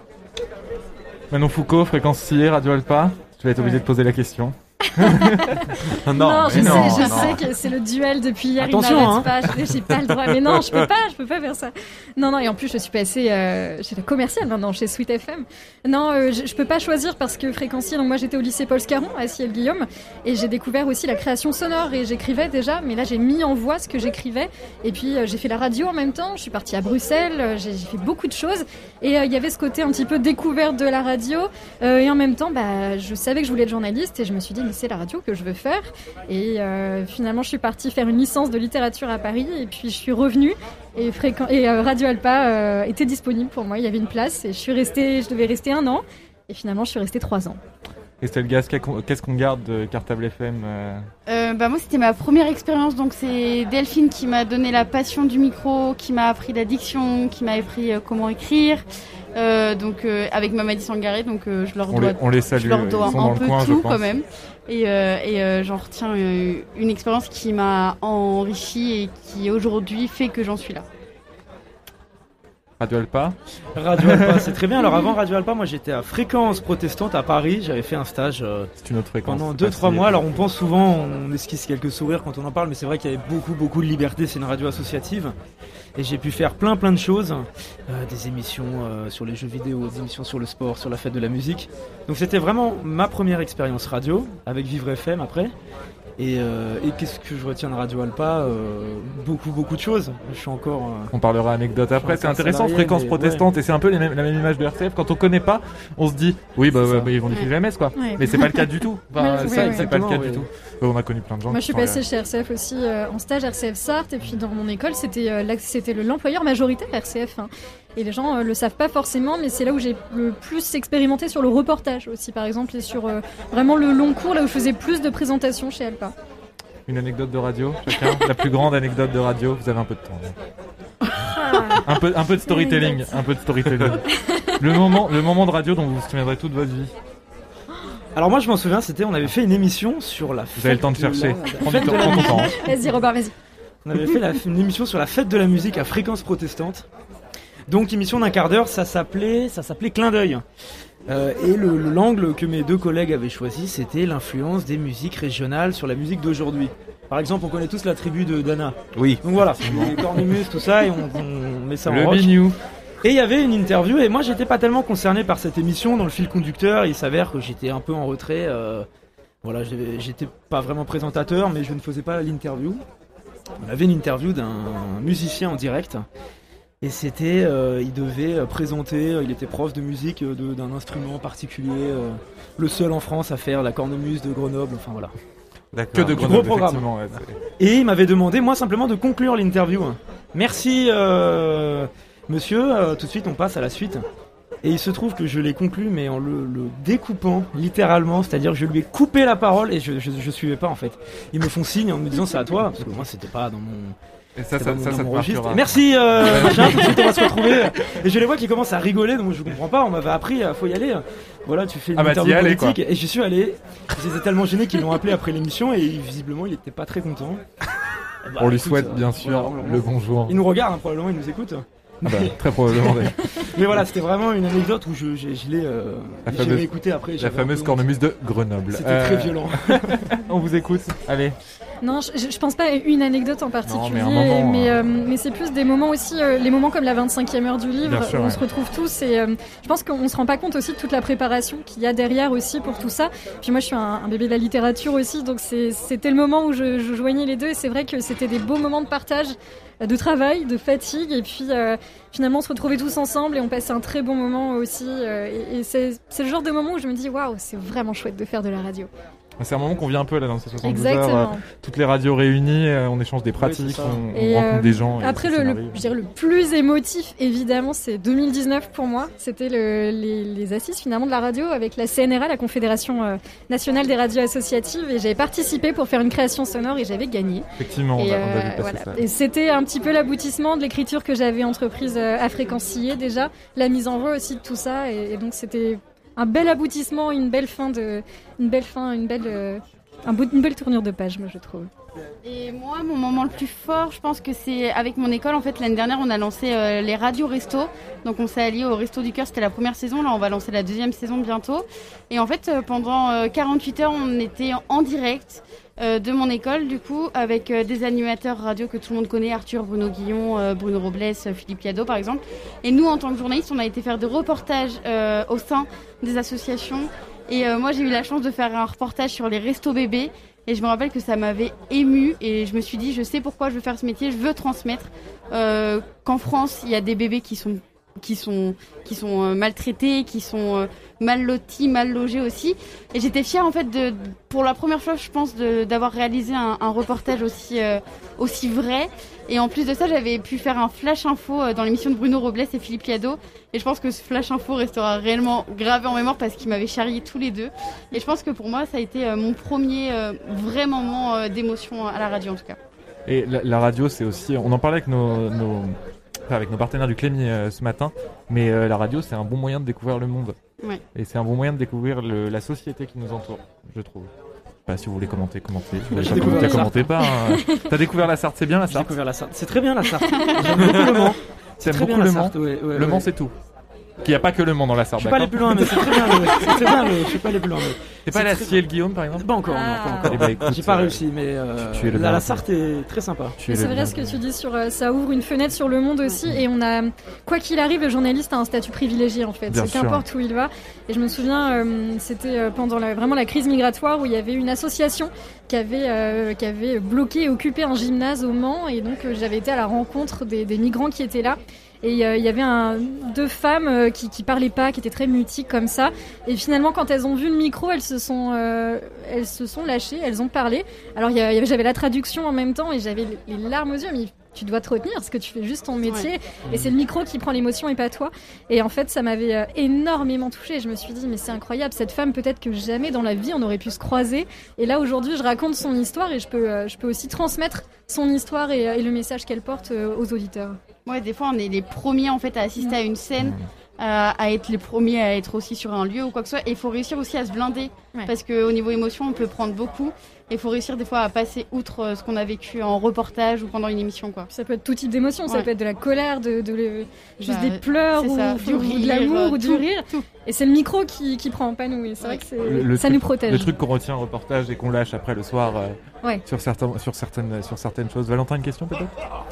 Manon Foucault, Fréquence Sillé, Radio Alpa. Tu vas être obligé Ouais. de poser la question. Non, je mais sais, non, je non. sais que c'est le duel depuis hier, Attention, il hein. m'arrête pas, je- j'ai pas le droit. Mais non, je peux pas, je peux pas faire ça. Non, non, et en plus je suis passée euh, chez la commerciale maintenant, chez Sweet F M. Non, euh, je, je peux pas choisir parce que fréquencier, donc moi j'étais au lycée Paul Scarron à Ciel-Guillaume et j'ai découvert aussi la création sonore et j'écrivais déjà, mais là j'ai mis en voix ce que j'écrivais et puis euh, j'ai fait la radio en même temps, je suis partie à Bruxelles, euh, j'ai j'ai fait beaucoup de choses et euh, il y avait ce côté un petit peu découverte de la radio euh, et en même temps, bah, je savais que je voulais être journaliste et je me suis dit mais c'est la radio que je veux faire et euh, finalement je suis partie faire une licence de littérature à Paris et puis je suis revenue et, fréquent... et euh, Radio Alpa euh, était disponible pour moi, il y avait une place et je suis restée, je devais rester un an et finalement je suis restée trois ans. Estelle Gas, qu'est-ce qu'on garde de Cartable F M euh, Euh, bah moi c'était ma première expérience, donc c'est Delphine qui m'a donné la passion du micro, qui m'a appris la diction, qui m'a appris euh, comment écrire. Euh, donc euh, avec Mamadi Sangaré, donc euh, je leur On dois, les- on les salue, je leur ouais, dois ils sont un dans le peu coin, je tout pense. quand même. Et, euh, et euh, j'en retiens euh, une expérience qui m'a enrichi et qui aujourd'hui fait que j'en suis là. Radio Alpa? Radio Alpa, c'est très bien. Alors avant Radio Alpa, moi j'étais à Fréquence Protestante à Paris. J'avais fait un stage euh, C'est une autre fréquence. pendant c'est deux pas trois si- mois. Alors on pense souvent, on esquisse quelques sourires quand on en parle, mais c'est vrai qu'il y avait beaucoup beaucoup de liberté. C'est une radio associative. Et j'ai pu faire plein plein de choses, euh, des émissions euh, sur les jeux vidéo, des émissions sur le sport, sur la fête de la musique. Donc c'était vraiment ma première expérience radio, avec Vivre F M après. Et, euh, et qu'est-ce que je retiens de Radio Alpa euh, Beaucoup beaucoup de choses. Je suis encore... euh, On parlera anecdote après, Je suis c'est encore intéressant, salarié, fréquence mais protestante, et c'est un peu les mêmes- la même image de R C F. Quand on connaît pas, on se dit, oui, bah, C'est bah, ça. bah, ils vont diffuser la messe, quoi. Ouais. Mais c'est pas le cas du tout. Enfin, Oui, ça, oui, c'est oui. pas le cas Exactement, du oui. tout. Euh, on a connu plein de gens. Moi, je qui suis sont passée chez R C F aussi euh, en stage R C F Sarthe et puis dans mon école, c'était euh, là- c'était le- l'employeur majoritaire R C F. hein. Et les gens euh, le savent pas forcément, mais c'est là où j'ai le plus expérimenté sur le reportage aussi, par exemple, et sur euh, vraiment le long cours, là où je faisais plus de présentations chez Alpa. Une anecdote de radio, chacun. La plus grande anecdote de radio, vous avez un peu de temps. hein. Un peu, un peu de storytelling, un peu de storytelling. Le moment, le moment de radio dont vous vous souviendrez toute votre vie. Alors moi je m'en souviens, c'était on avait fait une émission sur la fête Vous avez le temps de la- chercher. la Prends fête du de temps, la prends ton musique. temps. hein. Vas-y, Robert, vas-y. On avait fait la- une émission sur la fête de la musique à Fréquence Protestante. Donc émission d'un quart d'heure, ça s'appelait ça s'appelait Clin d'œil. Euh, et le, le- l'angle que mes deux collègues avaient choisi, c'était l'influence des musiques régionales sur la musique d'aujourd'hui. Par exemple, on connaît tous la tribu de Dana. Oui. Donc voilà, les cornemuses, tout ça, et on, on met ça Le en rock. bignou. Et il y avait une interview et moi j'étais pas tellement concerné par cette émission dans le fil conducteur. Il s'avère que j'étais un peu en retrait. Euh, voilà, j'étais pas vraiment présentateur, mais je ne faisais pas l'interview. On avait une interview d'un musicien en direct. Et c'était, euh, il devait présenter, il était prof de musique de, d'un instrument particulier, euh, le seul en France à faire la cornemuse de Grenoble, enfin voilà. D'accord. Que de Grenoble, gros programme. Ouais, et il m'avait demandé, moi simplement, de conclure l'interview. Merci, euh, monsieur, euh, tout de suite on passe à la suite. Et il se trouve que je l'ai conclu, mais en le, le découpant littéralement, c'est-à-dire que je lui ai coupé la parole et je, je, je suivais pas en fait. Ils me font signe en me disant c'est à toi, parce que moi c'était pas dans mon... Et ça, ça, mon, ça, ça te registre. Merci, euh, machin, tout de suite on va se retrouver. Et je les vois qui commencent à rigoler, donc je comprends pas, on m'avait appris, faut y aller. Voilà, tu fais une ah bah interview allais, politique, quoi. Et j'y suis allé. Ils étaient tellement gênés qu'ils l'ont appelé après l'émission, et visiblement il était pas très content. Bah, on lui souhaite euh, bien sûr voilà, le bonjour. Il nous regarde, hein, probablement il nous écoute. Ah bah, très probablement. Mais voilà, c'était vraiment une anecdote où je, je, je l'ai euh, fameuse, écouté après. La fameuse cornemuse de Grenoble. C'était euh... très violent. On vous écoute. Allez. Non, je, je pense pas à une anecdote en particulier, non, mais, moment, mais, euh... euh, mais c'est plus des moments aussi, euh, les moments comme la vingt-cinquième heure du livre, sûr, où on ouais. se retrouve tous et euh, je pense qu'on se rend pas compte aussi de toute la préparation qu'il y a derrière aussi pour tout ça. Puis moi je suis un, un bébé de la littérature aussi, donc c'est, c'était le moment où je, je joignais les deux et c'est vrai que c'était des beaux moments de partage, de travail, de fatigue et puis euh, finalement on se retrouvait tous ensemble et on passait un très bon moment aussi euh, et, et c'est, c'est le genre de moment où je me dis waouh, c'est vraiment chouette de faire de la radio. C'est un moment qu'on vient un peu là dans ces soixante-douze Exactement. heures, euh, toutes les radios réunies, euh, on échange des pratiques, oui, on, on rencontre euh, des gens. Après le, le, je dirais le plus émotif évidemment c'est deux mille dix-neuf pour moi, c'était le, les, les assises finalement de la radio avec la C N R A, la Confédération euh, Nationale des Radios Associatives et j'avais participé pour faire une création sonore et j'avais gagné. Effectivement, et, on, a, euh, on a vu passer voilà. ça. Et c'était un petit peu l'aboutissement de l'écriture que j'avais entreprise euh, à Fréquencier déjà, la mise en voix aussi de tout ça et, et donc c'était un bel aboutissement, une belle fin de, une belle fin, une belle euh, Un beau, une belle tournure de page, moi je trouve. Et moi, mon moment le plus fort, je pense que c'est avec mon école. En fait, l'année dernière, on a lancé euh, les radios resto. Donc, on s'est alliés au Resto du Cœur. C'était la première saison. Là, on va lancer la deuxième saison bientôt. Et en fait, euh, pendant euh, quarante-huit heures, on était en direct euh, de mon école, du coup, avec euh, des animateurs radio que tout le monde connaît, Arthur, Bruno Guillon, euh, Bruno Robles, euh, Philippe Piado, par exemple. Et nous, en tant que journalistes, on a été faire des reportages euh, au sein des associations. Et euh, moi, j'ai eu la chance de faire un reportage sur les restos bébés. Et je me rappelle que ça m'avait émue. Et je me suis dit, je sais pourquoi je veux faire ce métier. Je veux transmettre euh, qu'en France, il y a des bébés qui sont, qui sont, qui sont euh, maltraités, qui sont euh, mal lotis, mal logés aussi. Et j'étais fière, en fait, de, pour la première fois, je pense, de, d'avoir réalisé un, un reportage aussi, euh, aussi vrai. Et en plus de ça, j'avais pu faire un flash info dans l'émission de Bruno Robles et Philippe Piado. Et je pense que ce flash info restera réellement gravé en mémoire parce qu'ils m'avaient charrié tous les deux. Et je pense que pour moi, ça a été mon premier euh, vrai moment euh, d'émotion à la radio en tout cas. Et la, la radio, c'est aussi... On en parlait avec nos, nos, enfin, avec nos partenaires du Clémier euh, ce matin. Mais euh, la radio, c'est un bon moyen de découvrir le monde. Ouais. Et c'est un bon moyen de découvrir le, la société qui nous entoure, je trouve. Bah, si vous voulez commenter, commentez. Si vous voulez pas commenter, commentez pas. Hein. T'as découvert la Sarthe, c'est bien la Sarthe. J'ai découvert la Sarthe. C'est très bien la Sarthe. J'aime beaucoup le Mans. T'aimes beaucoup le Mans. Ouais, ouais, le ouais. Mans, c'est tout. Qu'il n'y a pas que le Mans dans la Sarthe. Je suis pas allé plus loin, mais c'est très bien. Le... C'est très bien. Le... Je suis pas allé plus loin. Mais... T'es pas allé à Ciel-Guillaume, par exemple? Pas encore, ah. non, pas encore. Eh ben, écoute, j'ai pas euh, réussi, mais euh, tu, tu es le là, la Sarthe est très sympa. C'est vrai bien. Ce que tu dis sur euh, ça ouvre une fenêtre sur le monde aussi, et on a, quoi qu'il arrive, le journaliste a un statut privilégié en fait. Bien c'est qu'importe où il va. Et je me souviens, euh, c'était euh, pendant la, vraiment la crise migratoire où il y avait une association qui avait euh, qui avait bloqué et occupé un gymnase au Mans, et donc euh, j'avais été à la rencontre des, des migrants qui étaient là. Et il euh, y avait un, deux femmes euh, qui, qui parlaient pas, qui étaient très mutiques comme ça. Et finalement, quand elles ont vu le micro, elles se sont, euh, elles se sont lâchées, elles ont parlé. Alors y avait, j'avais la traduction en même temps et j'avais les larmes aux yeux. Mais tu dois te retenir parce que tu fais juste ton métier. Ouais. Et c'est le micro qui prend l'émotion et pas toi. Et en fait, ça m'avait euh, énormément touchée. Je me suis dit, mais c'est incroyable. Cette femme, peut-être que jamais dans la vie on aurait pu se croiser. Et là, aujourd'hui, je raconte son histoire et je peux, euh, je peux aussi transmettre son histoire et, et le message qu'elle porte euh, aux auditeurs. Ouais, des fois on est les premiers en fait à assister à une scène, à, à être les premiers à être aussi sur un lieu ou quoi que ce soit. Et il faut réussir aussi à se blinder, ouais. Parce qu'au niveau émotion on peut prendre beaucoup. Et il faut réussir des fois à passer outre ce qu'on a vécu en reportage ou pendant une émission, quoi. Ça peut être tout type d'émotions, ouais. Ça peut être de la colère, de, de, de juste bah, des pleurs ou, ça, ou, du ou rire, de l'amour ou du tout, rire. Tout. Et c'est le micro qui, qui prend, pas nous. Et c'est ouais. Vrai que c'est, le, le ça truc, nous protège. Le truc qu'on retient en reportage et qu'on lâche après le soir euh, ouais. sur, certains, sur, certaines, sur certaines choses. Valentin, une question peut-être?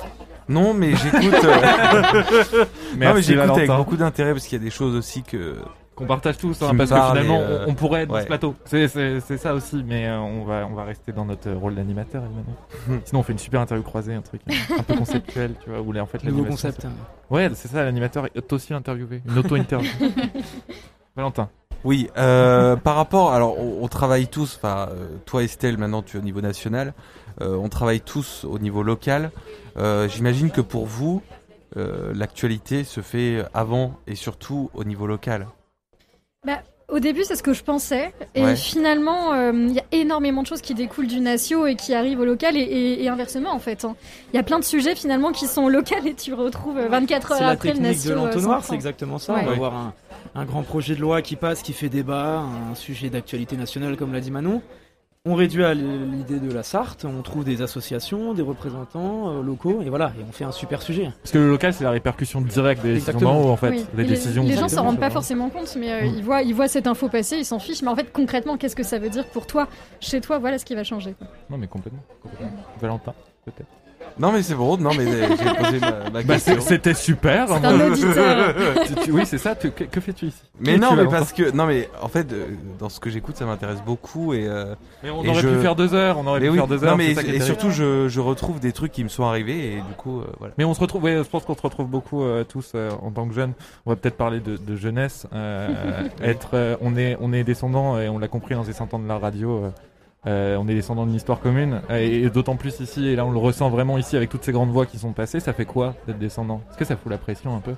Non, mais j'écoute. Euh... Merci, non, mais j'écoute Valentin. avec beaucoup d'intérêt parce qu'il y a des choses aussi que. Qu'on partage tous, hein, Qui me parce parle que finalement, et, euh, on, on pourrait être ouais. dans ce plateau. C'est, c'est, c'est ça aussi, mais euh, on va, on va rester dans notre rôle d'animateur, évidemment. Sinon, on fait une super interview croisée, un truc un peu conceptuel, tu vois, où là, en fait, Nouveau l'animation, concept. c'est... Ouais, c'est ça, l'animateur est aussi interviewé, une auto-interview. Valentin. Oui, euh, par rapport, alors on, on travaille tous, enfin euh, toi Estelle maintenant tu es au niveau national, euh, on travaille tous au niveau local. Euh, j'imagine que pour vous, euh, l'actualité se fait avant et surtout au niveau local. Bah, au début, c'est ce que je pensais. Et Ouais. finalement, il euh, y a énormément de choses qui découlent du natio et qui arrivent au local et, et, et inversement, en fait. Il hein. y a plein de sujets, finalement, qui sont au local et tu retrouves vingt-quatre heures C'est la après le technique natio. de l'entonnoir, cent pour cent. c'est exactement ça. Ouais. On va Ouais. avoir un, un grand projet de loi qui passe, qui fait débat, un sujet d'actualité nationale, comme l'a dit Manon. On réduit à l'idée de la Sarthe, on trouve des associations, des représentants euh, locaux, et voilà, et on fait un super sujet. Parce que le local, c'est la répercussion directe des décisions Exactement. d'en haut, en fait. Oui. Des Et décisions. les, les gens s'en rendent pas Exactement. forcément compte, mais euh, Mm. ils, voient, ils voient cette info passer, ils s'en fichent. Mais en fait, concrètement, qu'est-ce que ça veut dire pour toi, chez toi? Voilà ce qui va changer. Quoi. Non, mais complètement. complètement. Valentin, peut-être. Non mais c'est bon, non mais euh, j'ai posé ma, ma Bah, question. c'est- c'était super. C'est un auditeur. Tu- tu- oui, c'est ça. tu- que, que fais-tu ici? Mais Qui non, es-tu, mais Valentin parce que non, mais en fait, euh, dans ce que j'écoute, ça m'intéresse beaucoup et. Euh, Mais on et aurait je- pu faire deux heures, on aurait mais pu oui, faire deux non, heures, mais c'est ça qui est et terrible. surtout, je, je retrouve des trucs qui me sont arrivés et du coup, euh, voilà. Mais on se retrouve, ouais, je pense qu'on se retrouve beaucoup euh, tous euh, en tant que jeunes. On va peut-être parler de, de jeunesse. Euh, être, euh, on est, on est descendants et on l'a compris dans ces cent ans de la radio. Euh, euh, on est descendants d'une histoire commune et, et d'autant plus ici. Et là, on le ressent vraiment ici avec toutes ces grandes voix qui sont passées. Ça fait quoi d'être descendant? Est-ce que ça fout la pression un peu?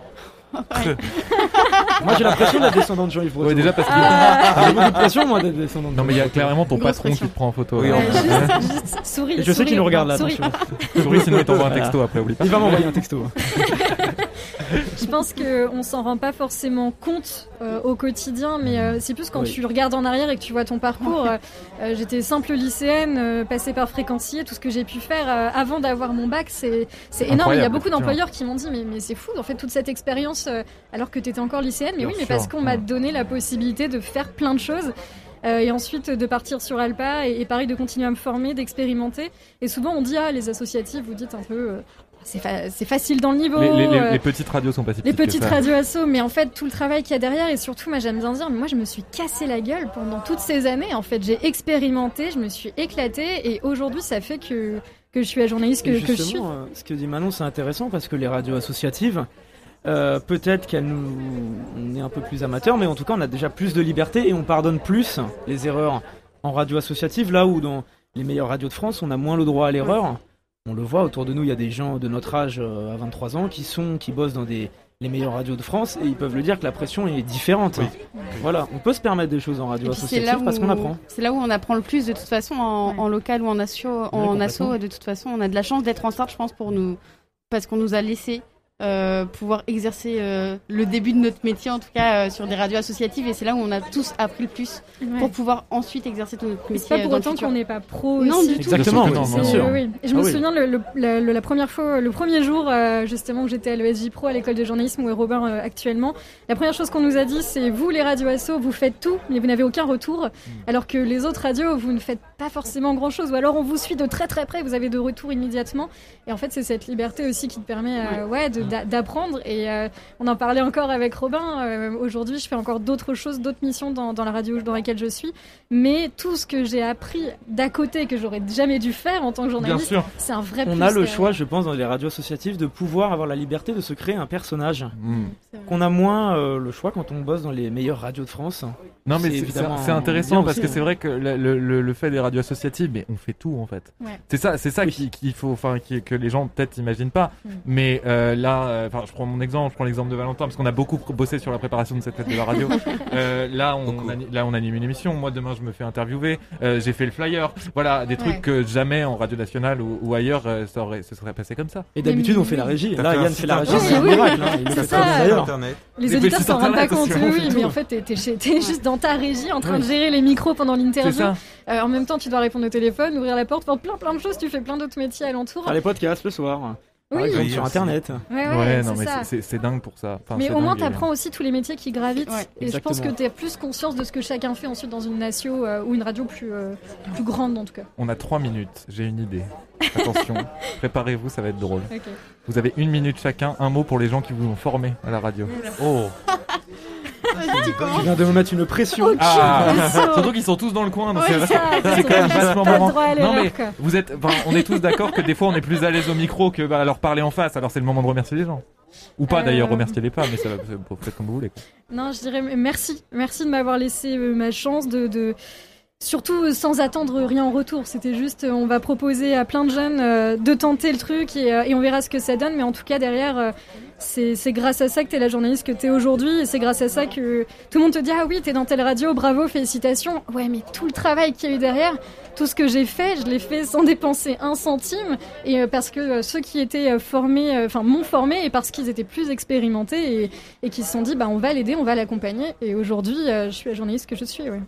Moi j'ai l'impression d'être descendant de Jean-Yves Breton. Ouais, déjà parce que Ah, j'ai beaucoup de pression moi d'être descendant de non mais il y a Jean-Yves clairement ton Breton. patron qui te prend en photo. Oui, là. en Ouais, juste, juste souris. Et je sais souris, qu'il nous regarde là, souris. attention. Souris, sinon il t'envoie un texto après, oublie pas. Il va m'envoyer un texto. Je pense qu'on s'en rend pas forcément compte euh, au quotidien, mais euh, c'est plus quand Oui. tu regardes en arrière et que tu vois ton parcours. Euh, euh, J'étais simple lycéenne, euh, passée par fréquencier, tout ce que j'ai pu faire euh, avant d'avoir mon bac, c'est c'est énorme. Il y a Incroyable, beaucoup effectivement. d'employeurs qui m'ont dit mais, mais c'est fou, en fait, toute cette expérience euh, alors que tu étais encore lycéenne. Mais Bien oui, mais sûr, parce qu'on m'a ouais. donné la possibilité de faire plein de choses. Euh, et ensuite de partir sur Alpa et, et pareil de continuer à me former, d'expérimenter. Et souvent on dit ah les associatifs, vous dites un peu euh, c'est fa- c'est facile dans le niveau. Les, les- les- euh, les petites radios sont pas si les petites que petites ça. radios asso, mais en fait tout le travail qu'il y a derrière et surtout moi j'aime bien dire, mais moi je me suis cassé la gueule pendant toutes ces années. En fait j'ai expérimenté, je me suis éclatée et aujourd'hui ça fait que que je suis la journaliste que, Et que je suis. justement, euh, ce que dit Manon, c'est intéressant parce que les radios associatives, euh, peut-être qu'elles nous, on est un peu plus amateurs, mais en tout cas, on a déjà plus de liberté et on pardonne plus les erreurs en radio associative, là où dans les meilleures radios de France, on a moins le droit à l'erreur. On le voit autour de nous, il y a des gens de notre âge euh, à vingt-trois ans qui sont, qui bossent dans des les meilleures radios de France et ils peuvent le dire que la pression est différente. Voilà, on peut se permettre des choses en radio Et puis c'est associative là où parce qu'on apprend. c'est là où on apprend le plus de toute façon en, en local ou en asso, en complètement. asso. De toute façon, on a de la chance d'être en start, je pense, pour nous, parce qu'on nous a laissé euh, pouvoir exercer euh, le début de notre métier, en tout cas euh, sur des radios associatives, et c'est là où on a tous appris le plus Ouais. pour pouvoir ensuite exercer tout notre Mais métier. c'est pas euh, pour dans le autant futur. qu'on n'est pas pro Non, aussi. du tout. Exactement, Bien sûr que oui, non, bien non. sûr. Oui, oui. Et je Ah me oui. souviens le, le- la, le- la première fois, le premier jour euh, justement où j'étais à l'E S J Pro à l'école de journalisme où est Robin euh, actuellement. La première chose qu'on nous a dit, c'est vous les radios asso, vous faites tout, mais vous n'avez aucun retour, alors que les autres radios, vous ne faites pas forcément grand chose, ou alors on vous suit de très très près, vous avez de retour immédiatement. Et en fait, c'est cette liberté aussi qui te permet, euh, ouais, de- d'a- d'apprendre. Et euh, on en parlait encore avec Robin. euh, Aujourd'hui, je fais encore d'autres choses, d'autres missions dans, dans la radio dans laquelle je suis, mais tout ce que j'ai appris d'à côté que j'aurais jamais dû faire en tant que journaliste, sûr. c'est un vrai On plus. a le derrière. choix, je pense, dans les radios associatives, de pouvoir avoir la liberté de se créer un personnage. Mm. Qu'on a moins euh, le choix quand on bosse dans les meilleures radios de France. Non mais C'est c'est- évidemment c'est c'est intéressant bien parce aussi, que c'est hein. vrai que le, le, le- le fait des radios associatives, mais on fait tout en fait. Ouais. C'est ça, c'est ça qui- qu'il faut, enfin qui- que les gens peut-être imaginent pas. Mm. Mais euh, là, euh, enfin je prends mon exemple, je prends l'exemple de Valentin parce qu'on a beaucoup bossé sur la préparation de cette fête de la radio. Euh, là on ani- là on anime une émission. Moi demain je me fais interviewer. Euh, J'ai fait le flyer. Voilà des trucs Ouais. que jamais en radio nationale ou, ou ailleurs euh, ça aurait, ce serait passé comme ça. Et d'habitude, Mais- on fait la régie. T'as Là, fait un Yann site fait la régie, internet. c'est un Oui, miracle. oui. hein. Il le C'est fait ça. très bien, d'ailleurs. Internet. Les Des auditeurs sites s'en rendent pas internet compte, aussi, oui, on fait oui, tout. mais en fait, t'es, t'es chez- t'es juste dans ta régie en train Ouais. de gérer les micros pendant C'est l'interview. ça. Euh, en même temps, tu dois répondre au téléphone, ouvrir la porte, faire plein plein de choses. Tu fais plein d'autres métiers alentour. Faire les podcasts le soir. par Oui. exemple Oui, sur aussi. Internet. Ouais, ouais, Ouais, c'est non, mais ça. c'est- c'est c'est dingue pour ça. Enfin, Mais c'est au moins, dingue, et- t'apprends aussi tous les métiers qui gravitent. Ouais, et je pense que exactement. t'as plus conscience de ce que chacun fait ensuite dans une nation euh, ou une radio plus, euh, plus grande en tout cas. On a trois minutes, j'ai une idée. Attention, préparez-vous, ça va être drôle. Ok. Vous avez une minute chacun, un mot pour les gens qui vous ont formé à la radio. Oh Tu viens de me mettre une pression. Ah Surtout qu'ils sont tous dans le coin, donc Ouais, c'est, ça, c'est quand même t'as vachement pas le marrant. droit à Non l'erreur, mais quoi. vous êtes, enfin, on est tous d'accord que des fois on est plus à l'aise au micro que bah, à leur parler en face. Alors c'est le moment de remercier les gens. Ou pas Euh, d'ailleurs, remerciez-les pas, mais ça va, vous faites comme vous voulez. Quoi. Non, je dirais merci. Merci de m'avoir laissé euh, ma chance de, de... Surtout euh, sans attendre rien en retour. C'était juste, euh, on va proposer à plein de jeunes euh, de tenter le truc et, euh, et on verra ce que ça donne. Mais en tout cas, derrière, euh, c'est, c'est grâce à ça que t'es la journaliste que t'es aujourd'hui. Et c'est grâce à ça que tout le monde te dit « Ah oui, t'es dans telle radio, bravo, félicitations !» Ouais, mais tout le travail qu'il y a eu derrière, tout ce que j'ai fait, je l'ai fait sans dépenser un centime. Et euh, parce que euh, ceux qui étaient euh, formés, enfin m'ont formé et parce qu'ils étaient plus expérimentés et, et qui se sont dit bah, « On va l'aider, on va l'accompagner. » Et aujourd'hui, euh, je suis la journaliste que je suis, ouais.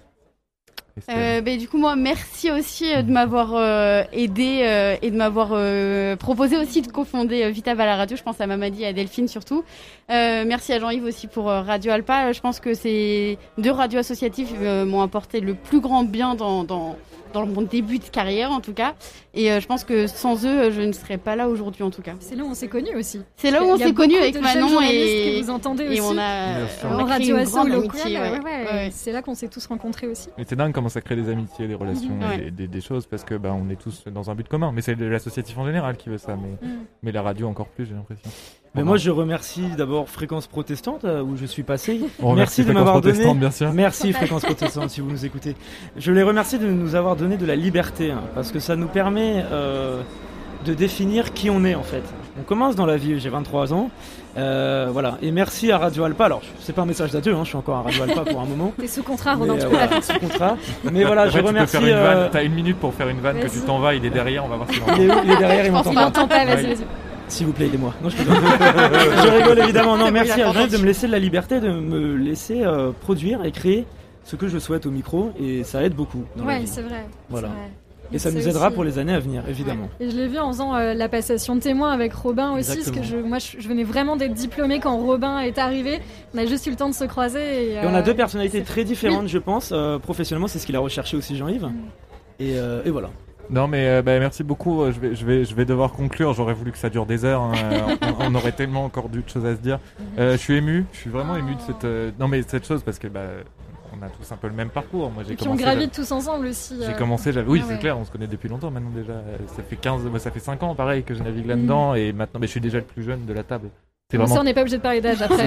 Euh, bah, du coup, moi, merci aussi euh, de m'avoir euh, aidé euh, et de m'avoir euh, proposé aussi de cofonder euh, Vita va la radio. Je pense à Mamadi et à Delphine surtout. Euh, merci à Jean-Yves aussi pour euh, Radio Alpa. Je pense que ces deux radios associatives euh, m'ont apporté le plus grand bien dans, dans, dans mon début de carrière en tout cas. Et euh, je pense que sans eux, je ne serais pas là aujourd'hui en tout cas. C'est là où on s'est connus aussi. C'est là où Il on y a s'est connus beaucoup avec de jeunes Manon journalistes et que vous entendez et aussi. on a, Bien sûr. on a En créé radio une asso grande local, amitié, ouais, ouais. ouais, Ouais. c'est là qu'on s'est tous rencontrés aussi. Mais c'est dingue comment ça crée des amitiés, des relations, Mhm. et Ouais. des, des, des choses parce que bah, on est tous dans un but commun. Mais c'est l'associatif en général qui veut ça, mais, Mhm. mais la radio encore plus, j'ai l'impression. Mais Bon, moi, bah, je remercie d'abord Fréquence Protestante euh, où je suis passé. On remercie Merci de Fréquence m'avoir donné. Protestante, bien sûr. Merci Fréquence Protestante si vous nous écoutez. Je les remercie de nous avoir donné de la liberté hein, parce que ça nous permet euh, de définir qui on est en fait. On commence dans la vie. J'ai vingt-trois ans. Euh, voilà. Et merci à Radio Alpa. Alors, c'est pas un message d'adieu. Hein, je suis encore à Radio Alpa pour un moment. T'es sous contrat, Mais, Ronan, tu euh, peux la voilà, faire. sous contrat. Mais voilà, Après, je tu peux remercie. faire une vanne. euh, T'as une minute pour faire une vanne que tu Vas-y. t'en vas. Il est derrière. On va voir s'il Il est entend. où Il est derrière. Il m'entend Il pas. entend pas, vas-y, Ouais. vas-y. S'il vous plaît, aidez-moi. Non, je, je rigole évidemment. Non, C'est bon, merci il a à pas Jean-Yves de entendu. me laisser de la liberté de me laisser euh, produire et créer ce que je souhaite au micro et ça aide beaucoup. Dans la Ouais, vie. c'est vrai. Voilà. c'est vrai. Et ça C'est nous aidara aussi- pour les années à venir, évidemment. Et je l'ai vu en faisant euh, la passation de témoins avec Robin aussi, parce que je, moi je, je venais vraiment d'être diplômée quand Robin est arrivé. On a juste eu le temps de se croiser. Et, Et on a euh, deux personnalités c'est- très différentes, je pense. Euh, professionnellement, c'est ce qu'il a recherché aussi, Jean-Yves. Et, euh, et voilà. Non mais euh, bah, merci beaucoup. Je vais, je vais, je vais devoir conclure. J'aurais voulu que ça dure des heures. Hein. on, on aurait tellement encore de choses à se dire. Euh, je suis ému. Je suis vraiment ému de cette, euh, non mais cette chose parce que bah, on a tous un peu le même parcours. Moi j'ai Et puis on commencé. gravite tous ensemble aussi. J'ai euh. commencé, j'avais... oui Ah c'est ouais. clair, on se connaît depuis longtemps maintenant déjà. Ça fait quinze, moi, ça fait cinq ans pareil que je navigue Mm. là-dedans et maintenant, mais je suis déjà le plus jeune de la table. C'est Bon, vraiment. ça, on n'est pas obligé de parler d'âge après.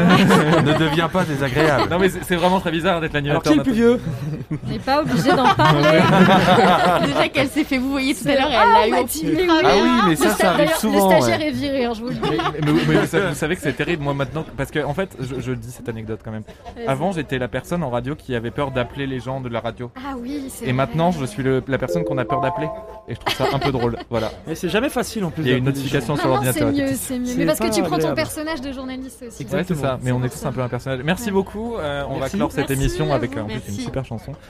Ne deviens pas désagréable. Non mais c'est c'est vraiment très bizarre d'être Alors, l'animateur. qui est le plus vieux On n'est pas obligé d'en parler. Déjà qu'elle s'est fait vous voyez tout à l'heure et Ah, elle l'a eu on m'a au dit, pied. mais oui. Ah oui, mais Le ça, sta- ça arrive d'ailleurs, souvent. Le stagiaire ouais. est viré, hein, je vous le dis. Mais, mais- mais vous, savez, vous savez que c'est terrible moi maintenant parce que en fait je, je dis cette anecdote quand même. Vas-y. Avant j'étais la personne en radio qui avait peur d'appeler les gens de la radio. Ah oui, c'est Et vrai. maintenant je suis le- la personne qu'on a peur d'appeler et je trouve ça un peu drôle. Voilà. Mais c'est jamais facile en plus. Il y a une d'appeler des notification gens. sur Ah non, c'est l'ordinateur. mieux, c'est mieux. C'est Mais parce que pas tu prends ton agréable. personnage de journaliste aussi. Ouais, c'est ça, mais on est tous un peu un personnage. Merci beaucoup, euh, on va Merci. clore cette Merci émission à avec vous, euh, en plus merci. une super chanson.